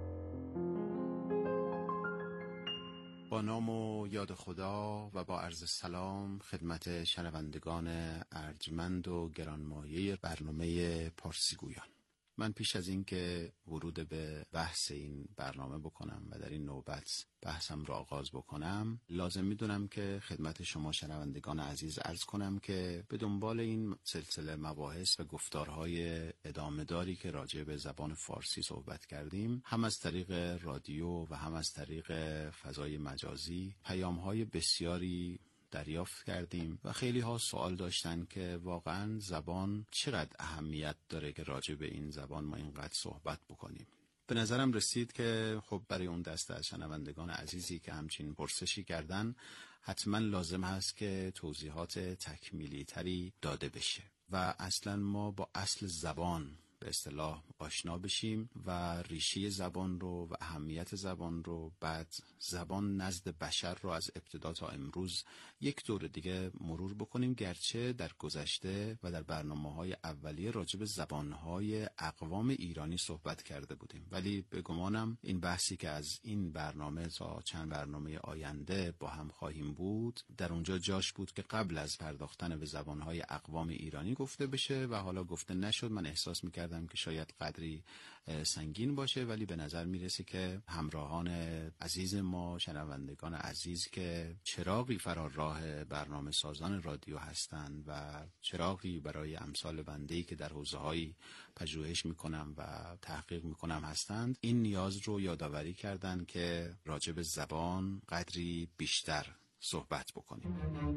[SPEAKER 23] با نام و یاد خدا و با عرض سلام خدمت شنوندگان ارجمند و گرانمایه برنامه پارسی گویان. من پیش از این که ورود به بحث این برنامه بکنم و در این نوبت بحثم را آغاز بکنم، لازم میدونم که خدمت شما شنوندگان عزیز عرض کنم که به دنبال این سلسله مباحث و گفتارهای ادامه داری که راجع به زبان فارسی صحبت کردیم، هم از طریق رادیو و هم از طریق فضای مجازی، پیامهای بسیاری دریافت کردیم و خیلی ها سوال داشتن که واقعا زبان چقدر اهمیت داره که راجع به این زبان ما اینقدر صحبت بکنیم. به نظرم رسید که خب برای اون دسته از شنوندگان عزیزی که همچین پرسشی کردن، حتما لازم هست که توضیحات تکمیلی تری داده بشه و اصلا ما با اصل زبان به اصطلاح آشنا بشیم و ریشه زبان رو و اهمیت زبان رو، بعد زبان نزد بشر رو از ابتدا تا امروز یک دور دیگه مرور بکنیم، گرچه در گذشته و در برنامه‌های اولیه راجع به زبان‌های اقوام ایرانی صحبت کرده بودیم، ولی به گمانم این بحثی که از این برنامه تا چند برنامه آینده با هم خواهیم بود، در اونجا جاش بود که قبل از پرداختن به زبان‌های اقوام ایرانی گفته بشه و حالا گفته نشد. من احساس می‌کردم که شاید قدری سنگین باشه، ولی به نظر میرسه که همراهان عزیز ما، شنوندگان عزیز که چراغی فرار راه برنامه سازان رادیو هستند و چراغی برای امثال بنده‌ای که در حوزه‌های پژوهش میکنم و تحقیق میکنم هستند، این نیاز رو یادآوری کردن که راجع به زبان قدری بیشتر صحبت بکنیم.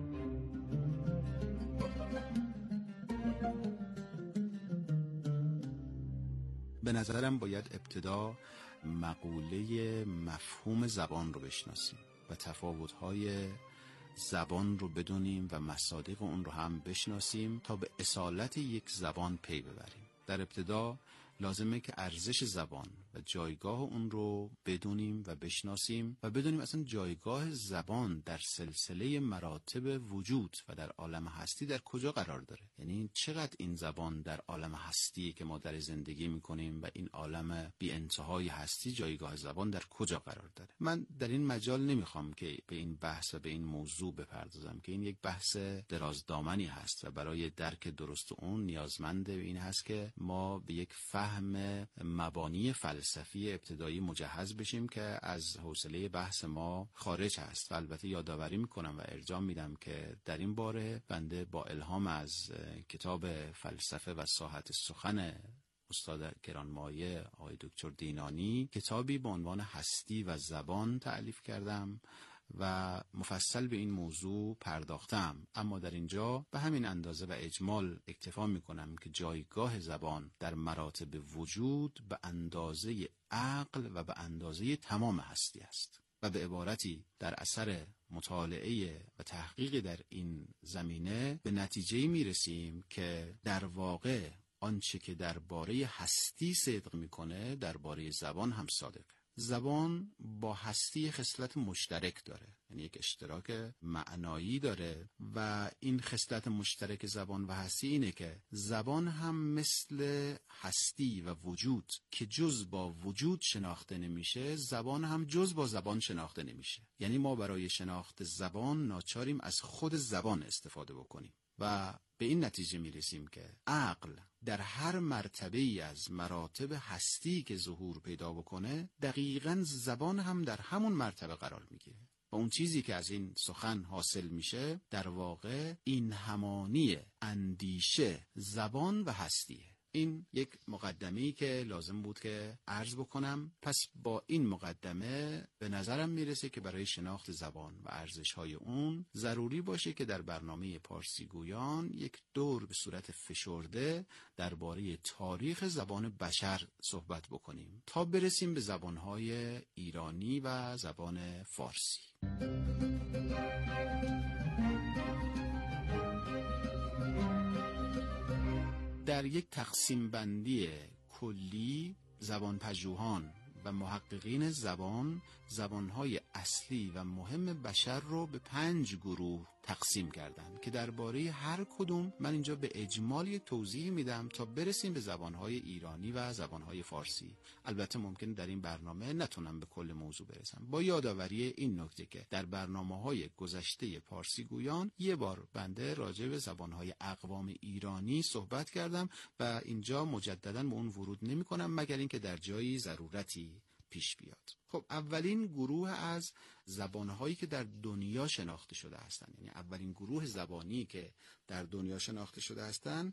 [SPEAKER 23] به نظرم باید ابتدا مقوله مفهوم زبان رو بشناسیم و تفاوت‌های زبان رو بدونیم و مصادیق اون رو هم بشناسیم تا به اصالت یک زبان پی ببریم. در ابتدا لازمه که ارزش زبان و جایگاه اون رو بدونیم و بشناسیم و بدونیم اصلا جایگاه زبان در سلسله مراتب وجود و در عالم هستی در کجا قرار داره. یعنی چقدر این زبان در عالم هستی که ما در زندگی میکنیم و این عالم بی انتهای هستی، جایگاه زبان در کجا قرار داره. من در این مجال نمیخوام که به این بحث و به این موضوع بپردازم که این یک بحث درازدامنی هست و برای درک درست اون نیازمند این هست که ما به یک فهم مبانی فلسفی ابتدایی مجهز بشیم که از حوصله بحث ما خارج هست. و البته یادآوری میکنم و ارجاع میدم که در این باره بنده با الهام از کتاب فلسفه و ساحت سخن استاد گرانمایه آقای دکتر دینانی کتابی به عنوان هستی و زبان تألیف کردم و مفصل به این موضوع پرداختم، اما در اینجا به همین اندازه و اجمال اکتفا میکنم که جایگاه زبان در مراتب وجود به اندازه عقل و به اندازه تمام هستی است و به عبارتی در اثر مطالعه و تحقیق در این زمینه به نتیجه میرسیم که در واقع آنچه که درباره هستی صدق میکنه درباره زبان هم صادقه. زبان با هستی خصلت مشترک داره، یعنی یک اشتراک معنایی داره و این خصلت مشترک زبان و هستی اینه که زبان هم مثل هستی و وجود که جز با وجود شناخته نمیشه، زبان هم جز با زبان شناخته نمیشه. یعنی ما برای شناخت زبان ناچاریم از خود زبان استفاده بکنیم و به این نتیجه میرسیم که عقل در هر مرتبه ای از مراتب هستی که ظهور پیدا بکنه دقیقاً زبان هم در همون مرتبه قرار میگیره و اون چیزی که از این سخن حاصل میشه در واقع این همانی اندیشه زبان و هستیه. این یک مقدمه‌ای که لازم بود که عرض بکنم. پس با این مقدمه به نظرم میرسه که برای شناخت زبان و ارزش‌های اون ضروری باشه که در برنامه پارسی گویان یک دور به صورت فشرده درباره تاریخ زبان بشر صحبت بکنیم تا برسیم به زبان‌های ایرانی و زبان فارسی. در یک تقسیم بندی کلی زبان پژوهان و محققین زبان زبانهای اصلی و مهم بشر رو به 5 گروه تقسیم کردن که درباره هر کدوم من اینجا به اجمال یک توضیح میدم تا برسیم به زبانهای ایرانی و زبانهای فارسی. البته ممکنه در این برنامه نتونم به کل موضوع برسم، با یادآوری این نکته که در برنامه‌های گذشته پارسی گویان یه بار بنده راجع به زبانهای اقوام ایرانی صحبت کردم و اینجا مجددا به اون ورود نمی‌کنم مگر اینکه در جایی ضرورتی پیش بیاد. خب اولین گروه از زبانهایی که در دنیا شناخته شده هستند، یعنی اولین گروه زبانی که در دنیا شناخته شده هستند،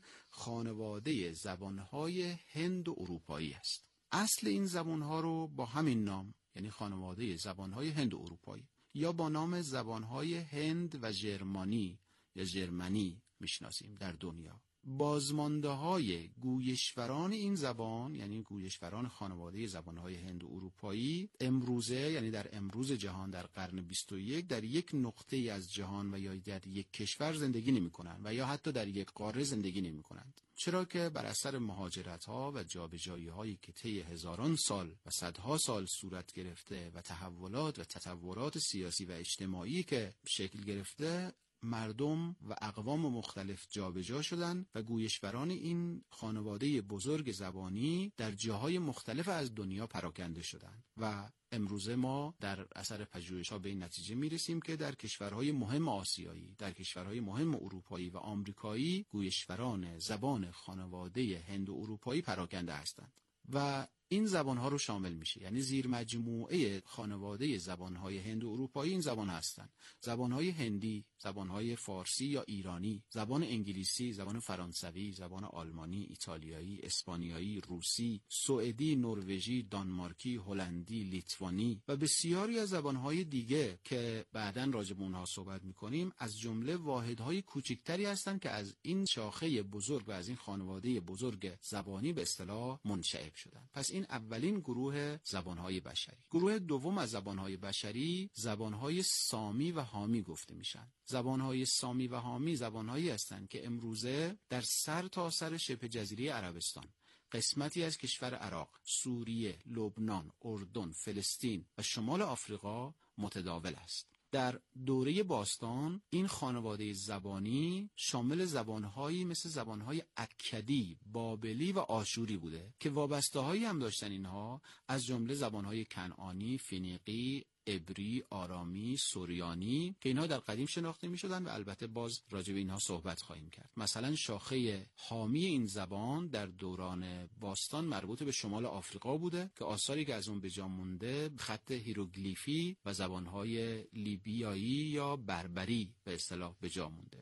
[SPEAKER 23] خانواده زبانهای هند و اروپایی است. اصل این زبانها رو با همین نام، یعنی خانواده زبانهای هند و اروپایی، یا با نام زبانهای هند و ژرمانی یا ژرمنی میشناسیم در دنیا. بازمانده های گویشوران این زبان، یعنی گویشوران خانواده زبانهای هند و اروپایی، امروزه یعنی در امروز جهان در قرن 21 در یک نقطه از جهان و یا در یک کشور زندگی نمی کنند و یا حتی در یک قاره زندگی نمی کنند، چرا که بر اثر مهاجرت ها و جابجایی هایی که طی هزاران سال و صدها سال صورت گرفته و تحولات و تطورات سیاسی و اجتماعی که شکل گرفته، مردم و اقوام مختلف جابجا شدند و گویشوران این خانواده بزرگ زبانی در جاهای مختلف از دنیا پراکنده شدند و امروزه ما در اثر پژوهش‌ها به این نتیجه می‌رسیم که در کشورهای مهم آسیایی، در کشورهای مهم اروپایی و آمریکایی گویشوران زبان خانواده هند و اروپایی پراکنده هستند و این زبانها رو شامل میشه، یعنی زیر مجموعه خانواده زبانهای هند و اروپایی این زبان هستند. زبانهای هندی، زبانهای فارسی یا ایرانی، زبان انگلیسی، زبان فرانسوی، زبان آلمانی، ایتالیایی، اسپانیایی، روسی، سوئدی، نروژی، دانمارکی، هلندی، لیتوانی و بسیاری از زبانهای دیگه که بعداً راجع به اونها صحبت میکنیم، از جمله واحدهای کوچکتری هستند که از این شاخه بزرگ و از این خانواده بزرگ زبانی به اصطلاح منشعب شدند. پس این اولین گروه زبانهای بشری. گروه دوم از زبانهای بشری زبانهای سامی و حامی گفته میشن. زبانهای سامی و حامی زبانهایی هستند که امروزه در سر تا سر شبه جزیره عربستان، قسمتی از کشور عراق، سوریه، لبنان، اردن، فلسطین و شمال آفریقا متداول است. در دوره باستان این خانواده زبانی شامل زبانهایی مثل زبانهای اکدی، بابلی و آشوری بوده که وابسته‌هایی هم داشتن اینها، از جمله زبانهای کنعانی، فینیقی، عبری، آرامی، سوریانی که اینها در قدیم شناخته می شدن و البته باز راجع به اینها صحبت خواهیم کرد. مثلا شاخه حامی این زبان در دوران باستان مربوط به شمال آفریقا بوده که آثاری که از اون به جا مونده خط هیروگلیفی و زبانهای لیبیایی یا بربری به اصطلاح به جا مونده.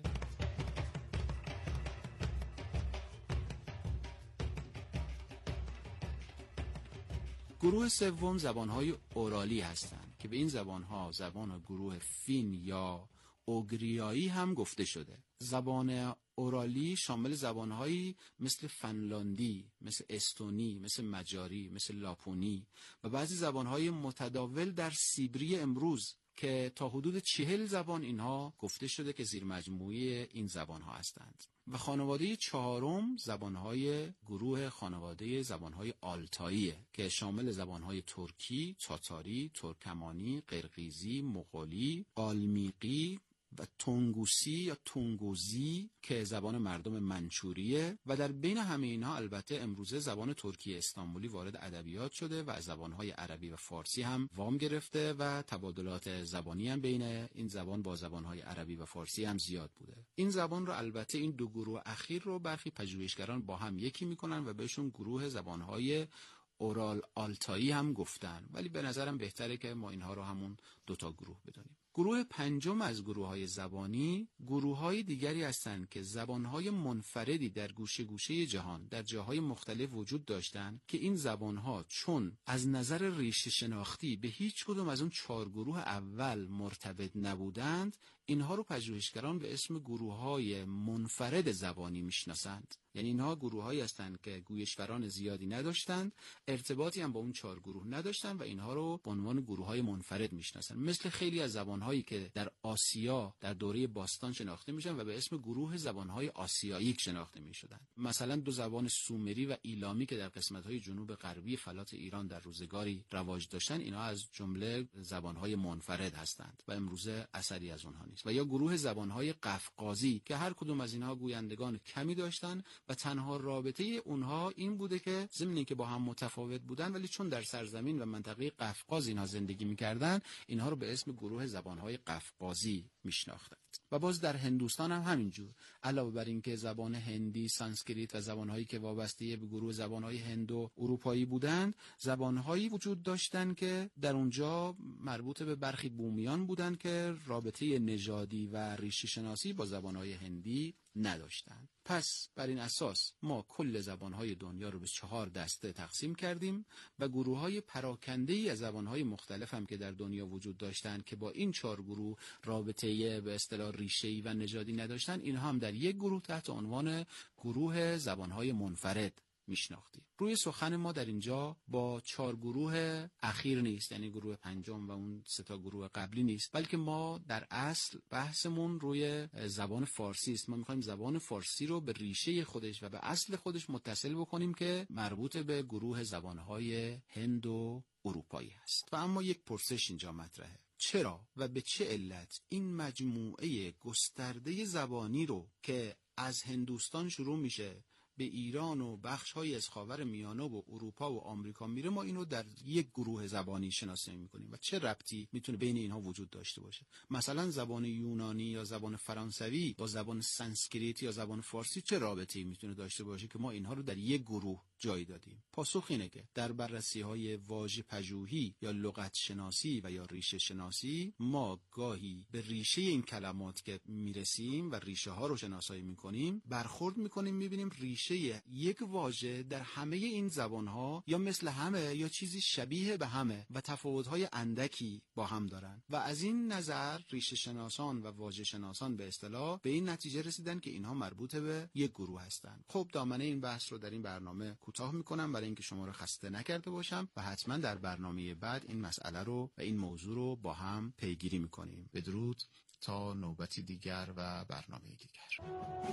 [SPEAKER 23] گروه سوم زبانهای اورالی هستند که به این زبانها زبان گروه فین یا اوگریایی هم گفته شده. زبان اورالی شامل زبانهایی مثل فنلاندی، مثل استونی، مثل مجاری، مثل لاپونی و بعضی زبانهای متداول در سیبری امروز که تا حدود 40 زبان اینها گفته شده که زیر مجموعه این زبانها هستند. و خانواده چهارم زبانهای گروه خانواده زبانهای آلتاییه که شامل زبانهای ترکی، تاتاری، ترکمانی، قرقیزی، مغولی، آلمیقی و تونگوسی یا تونگوزی که زبان مردم منچوریه و در بین همه اینها البته امروزه زبان ترکی استانبولی وارد ادبیات شده و از زبانهای عربی و فارسی هم وام گرفته و تبادلات زبانی هم بین این زبان با زبانهای عربی و فارسی هم زیاد بوده. این زبان رو البته این دو گروه اخیر رو برخی پژوهشگران با هم یکی میکنن و بهشون گروه زبانهای اورال آلتایی هم گفتن، ولی به نظرم بهتره که ما اینها رو همون دوتا گروه بدونیم. گروه پنجم از گروه‌های زبانی گروه‌های دیگری هستند که زبان‌های منفردی در گوشه گوشه جهان در جاهای مختلف وجود داشتند که این زبان‌ها چون از نظر ریشه شناختی به هیچ کدوم از اون 4 گروه اول مرتبط نبودند، اینها رو پژوهشگران به اسم گروه‌های منفرد زبانی میشناسند. یعنی اینها گروه‌هایی هستند که گویشوران زیادی نداشتند، ارتباطی هم با اون 4 گروه نداشتند و اینها رو به عنوان گروه‌های منفرد میشناسند. مثل خیلی از زبان‌هایی که در آسیا در دوره باستان شناخته میشن و به اسم گروه زبان‌های آسیایی شناخته میشدند. مثلا 2 زبان سومری و ایلامی که در قسمت‌های جنوب غربی فلات ایران در روزگاری رواج داشتن، اینها از جمله زبان‌های منفرد هستند و امروزه اثری از اونها نیست. و یا گروه زبان‌های قفقازی که هر کدوم از اینها گویندگان کمی داشتن و تنها رابطه اونها این بوده که ضمن اینکه با هم متفاوت بودن ولی چون در سرزمین و منطقه قفقاز اینها زندگی می‌کردن، اینها رو به اسم گروه زبان‌های قفقازی میشناختند. و باز در هندوستان هم همینجور. علاوه بر اینکه زبان هندی، سانسکریت و زبان‌هایی که وابسته به گروه زبان‌های هندو اروپایی بودند، زبان‌هایی وجود داشتند که در اونجا مربوط به برخی بومیان بودند که رابطه نژادی و ریشه شناسی با زبان‌های هندی نداشتند. پس بر این اساس ما کل زبان‌های دنیا رو به 4 دسته تقسیم کردیم و گروه‌های پراکنده‌ای از زبان‌های مختلف هم که در دنیا وجود داشتند که با این 4 گروه رابطه به اصطلاح ریشه‌ای و نژادی نداشتن، اینها هم در یک گروه تحت عنوان گروه زبان‌های منفرد میشناختیم. روی سخن ما در اینجا با 4 گروه اخیر نیست، یعنی گروه پنجم و اون 3 گروه قبلی نیست، بلکه ما در اصل بحثمون روی زبان فارسی است. ما می‌خوایم زبان فارسی رو به ریشه خودش و به اصل خودش متصل بکنیم که مربوط به گروه زبان‌های هند و اروپایی هست. و اما یک پرسش اینجا مطرحه: چرا و به چه علت این مجموعه گسترده زبانی رو که از هندوستان شروع میشه به ایران و بخش‌های از خاورمیانه و اروپا و آمریکا میره، ما اینو در یک گروه زبانی شناسایی میکنیم و چه ربطی میتونه بین اینها وجود داشته باشه؟ مثلا زبان یونانی یا زبان فرانسوی با زبان سانسکریت یا زبان فارسی چه رابطه‌ای میتونه داشته باشه که ما اینها رو در یک گروه جای دادیم؟ پاسخ اینه که در بررسی‌های واژه پژوهی یا لغت شناسی و یا ریشه شناسی ما گاهی به ریشه این کلمات که میرسیم و ریشه ها رو شناسایی میکنیم برخورد میکنیم، میبینیم ریشه یک واژه در همه این زبان‌ها یا مثل همه یا چیزی شبیه به همه و تفاوت‌های اندکی با هم دارن و از این نظر ریشه شناسان و واژه شناسان به اصطلاح به این نتیجه رسیدن که اینها مربوط به یک گروه هستند. خب دامنه این بحث رو در این برنامه کوتاه میکنم برای اینکه شما رو خسته نکرده باشم و حتما در برنامه بعد این مسئله رو و این موضوع رو با هم پیگیری میکنیم. بدرود تا نوبتی دیگر و برنامه دیگر.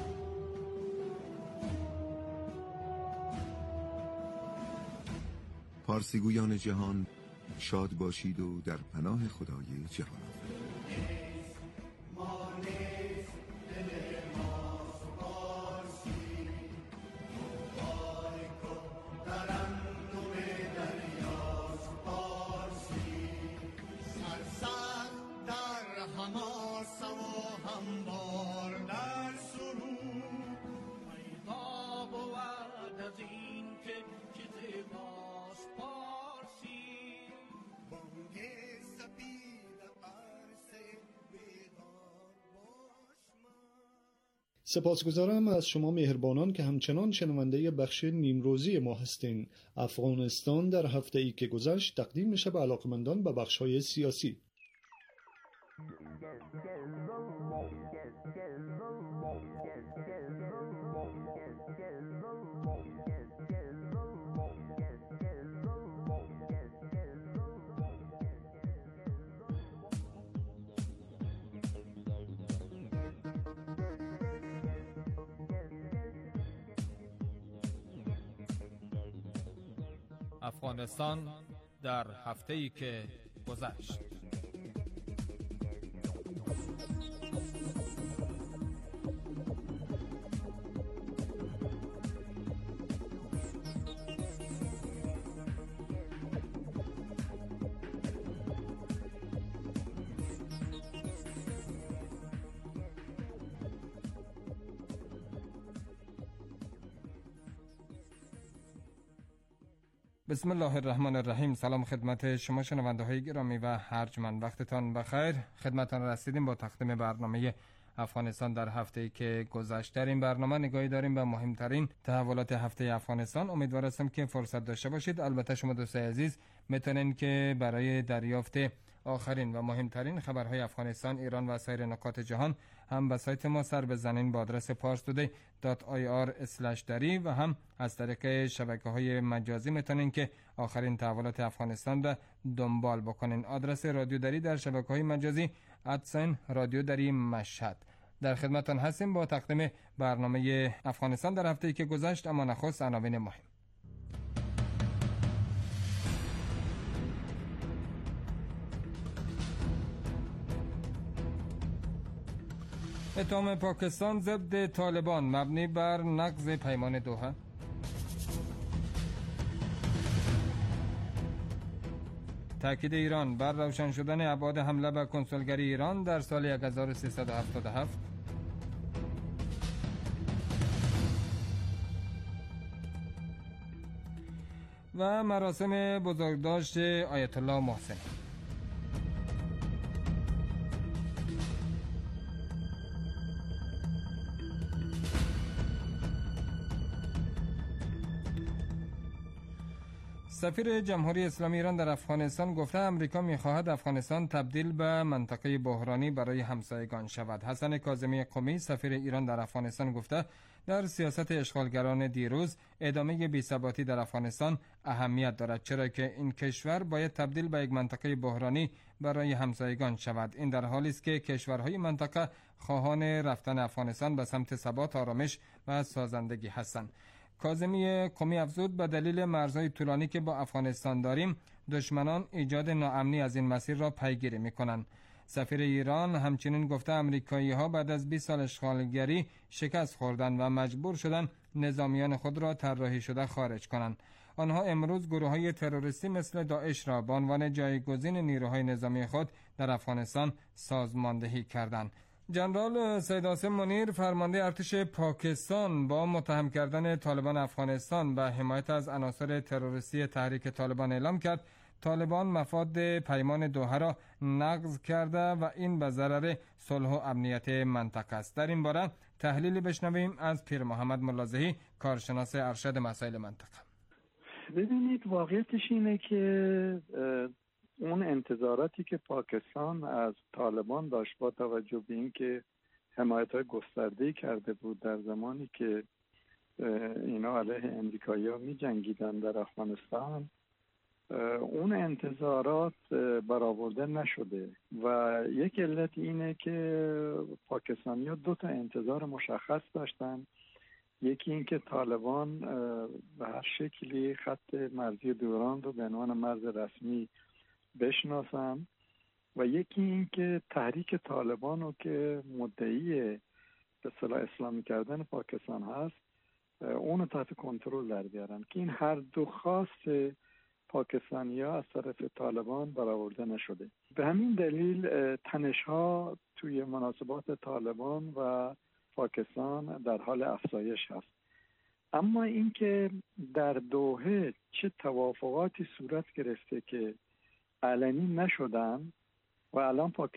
[SPEAKER 2] پارسیگویان جهان، شاد باشید و در پناه خدای جهان.
[SPEAKER 6] سپاسگزارم از شما مهربانان که همچنان شنونده بخش نیمروزی ما هستین. افغانستان در هفته ای که گذشت تقدیم میشه به علاقمندان به بخش‌های سیاسی.
[SPEAKER 1] افغانستان در هفته‌ای که گذشت. بسم الله الرحمن الرحیم. سلام خدمت شما شنونده های گرامی و ارجمند، وقتتان بخیر. خدمتتان رسیدیم با تقدیم برنامه افغانستان در هفته‌ای که گذشت. در این برنامه نگاهی داریم به مهمترین تحولات هفته افغانستان. امیدوار هستم که فرصت داشته باشید. البته شما دوستای عزیز میتونین که برای دریافت آخرین و مهمترین خبرهای افغانستان، ایران و سایر نقاط جهان هم به سایت ما سر بزنین با آدرس parstoday.ir/dari و هم از طریق شبکه‌های مجازی میتونین که آخرین تحولات افغانستان را دنبال بکنین. آدرس رادیو دری در شبکه‌های مجازی @رادیو دری مشهد. در خدمتتان هستیم با تقدیم برنامه افغانستان در هفته‌ای که گذشت، اما نخست عناوین مهم. اتهام پاکستان ضد طالبان مبنی بر نقض پیمان دوحه. تاکید ایران بر روشن شدن ابعاد حمله به کنسولگری ایران در سال 1377. و مراسم بزرگداشت آیت الله محسن. سفیر جمهوری اسلامی ایران در افغانستان گفته امریکا می‌خواهد افغانستان تبدیل به منطقه بحرانی برای همسایگان شود. حسن کاظمی قمی سفیر ایران در افغانستان گفته در سیاست اشغالگران دیروز ادامه بی‌ثباتی در افغانستان اهمیت دارد، چرا که این کشور باید تبدیل به یک منطقه بحرانی برای همسایگان شود. این در حالی است که کشورهای منطقه خواهان رفتن افغانستان به سمت ثبات، آرامش و سازندگی هستند. کاظمی قمی افزود به دلیل مرزهای طولانی که با افغانستان داریم، دشمنان ایجاد ناامنی از این مسیر را پیگیری می‌کنند. سفیر ایران همچنین گفته امریکایی‌ها بعد از 20 سال اشغالگری شکست خوردند و مجبور شدند نظامیان خود را طراحی شده خارج کنند. آنها امروز گروه‌های تروریستی مثل داعش را به عنوان جایگزین نیروهای نظامی خود در افغانستان سازماندهی کردند. جنرال سید عاصم منیر فرمانده ارتش پاکستان با متهم کردن طالبان افغانستان و حمایت از عناصر تروریستی تحریک طالبان اعلام کرد طالبان مفاد پیمان دوحه را نقض کرده و این به ضرر صلح و امنیت منطقه است. در این باره تحلیلی بشنویم از پیر محمد ملازهی، کارشناس ارشد مسائل منطقه.
[SPEAKER 3] ببینید، واقعیتش اینه که اون انتظاراتی که پاکستان از طالبان داشت با توجه به اینکه حمایت‌های گسترده‌ای کرده بود در زمانی که اینا علیه امریکایی‌ها می‌جنگیدن در افغانستان، اون انتظارات برآورده نشده و یک علت اینه که پاکستانی‌ها دو تا انتظار مشخص داشتن. یکی این که طالبان به هر شکلی خط مرزی دوران رو به عنوان مرز رسمی بشناسن و یکی این که تحریک طالبان رو که مدعی به اصطلاح اسلامی کردن پاکستان هست اون رو تحت کنترل در بیارن، که این هر دو خواست پاکستانی‌ها از طرف طالبان برآورده نشده. به همین دلیل تنش‌ها توی مناسبات طالبان و پاکستان در حال افزایش هست. اما اینکه در دوحه چه توافقاتی صورت گرفته که علنی نشدن و الان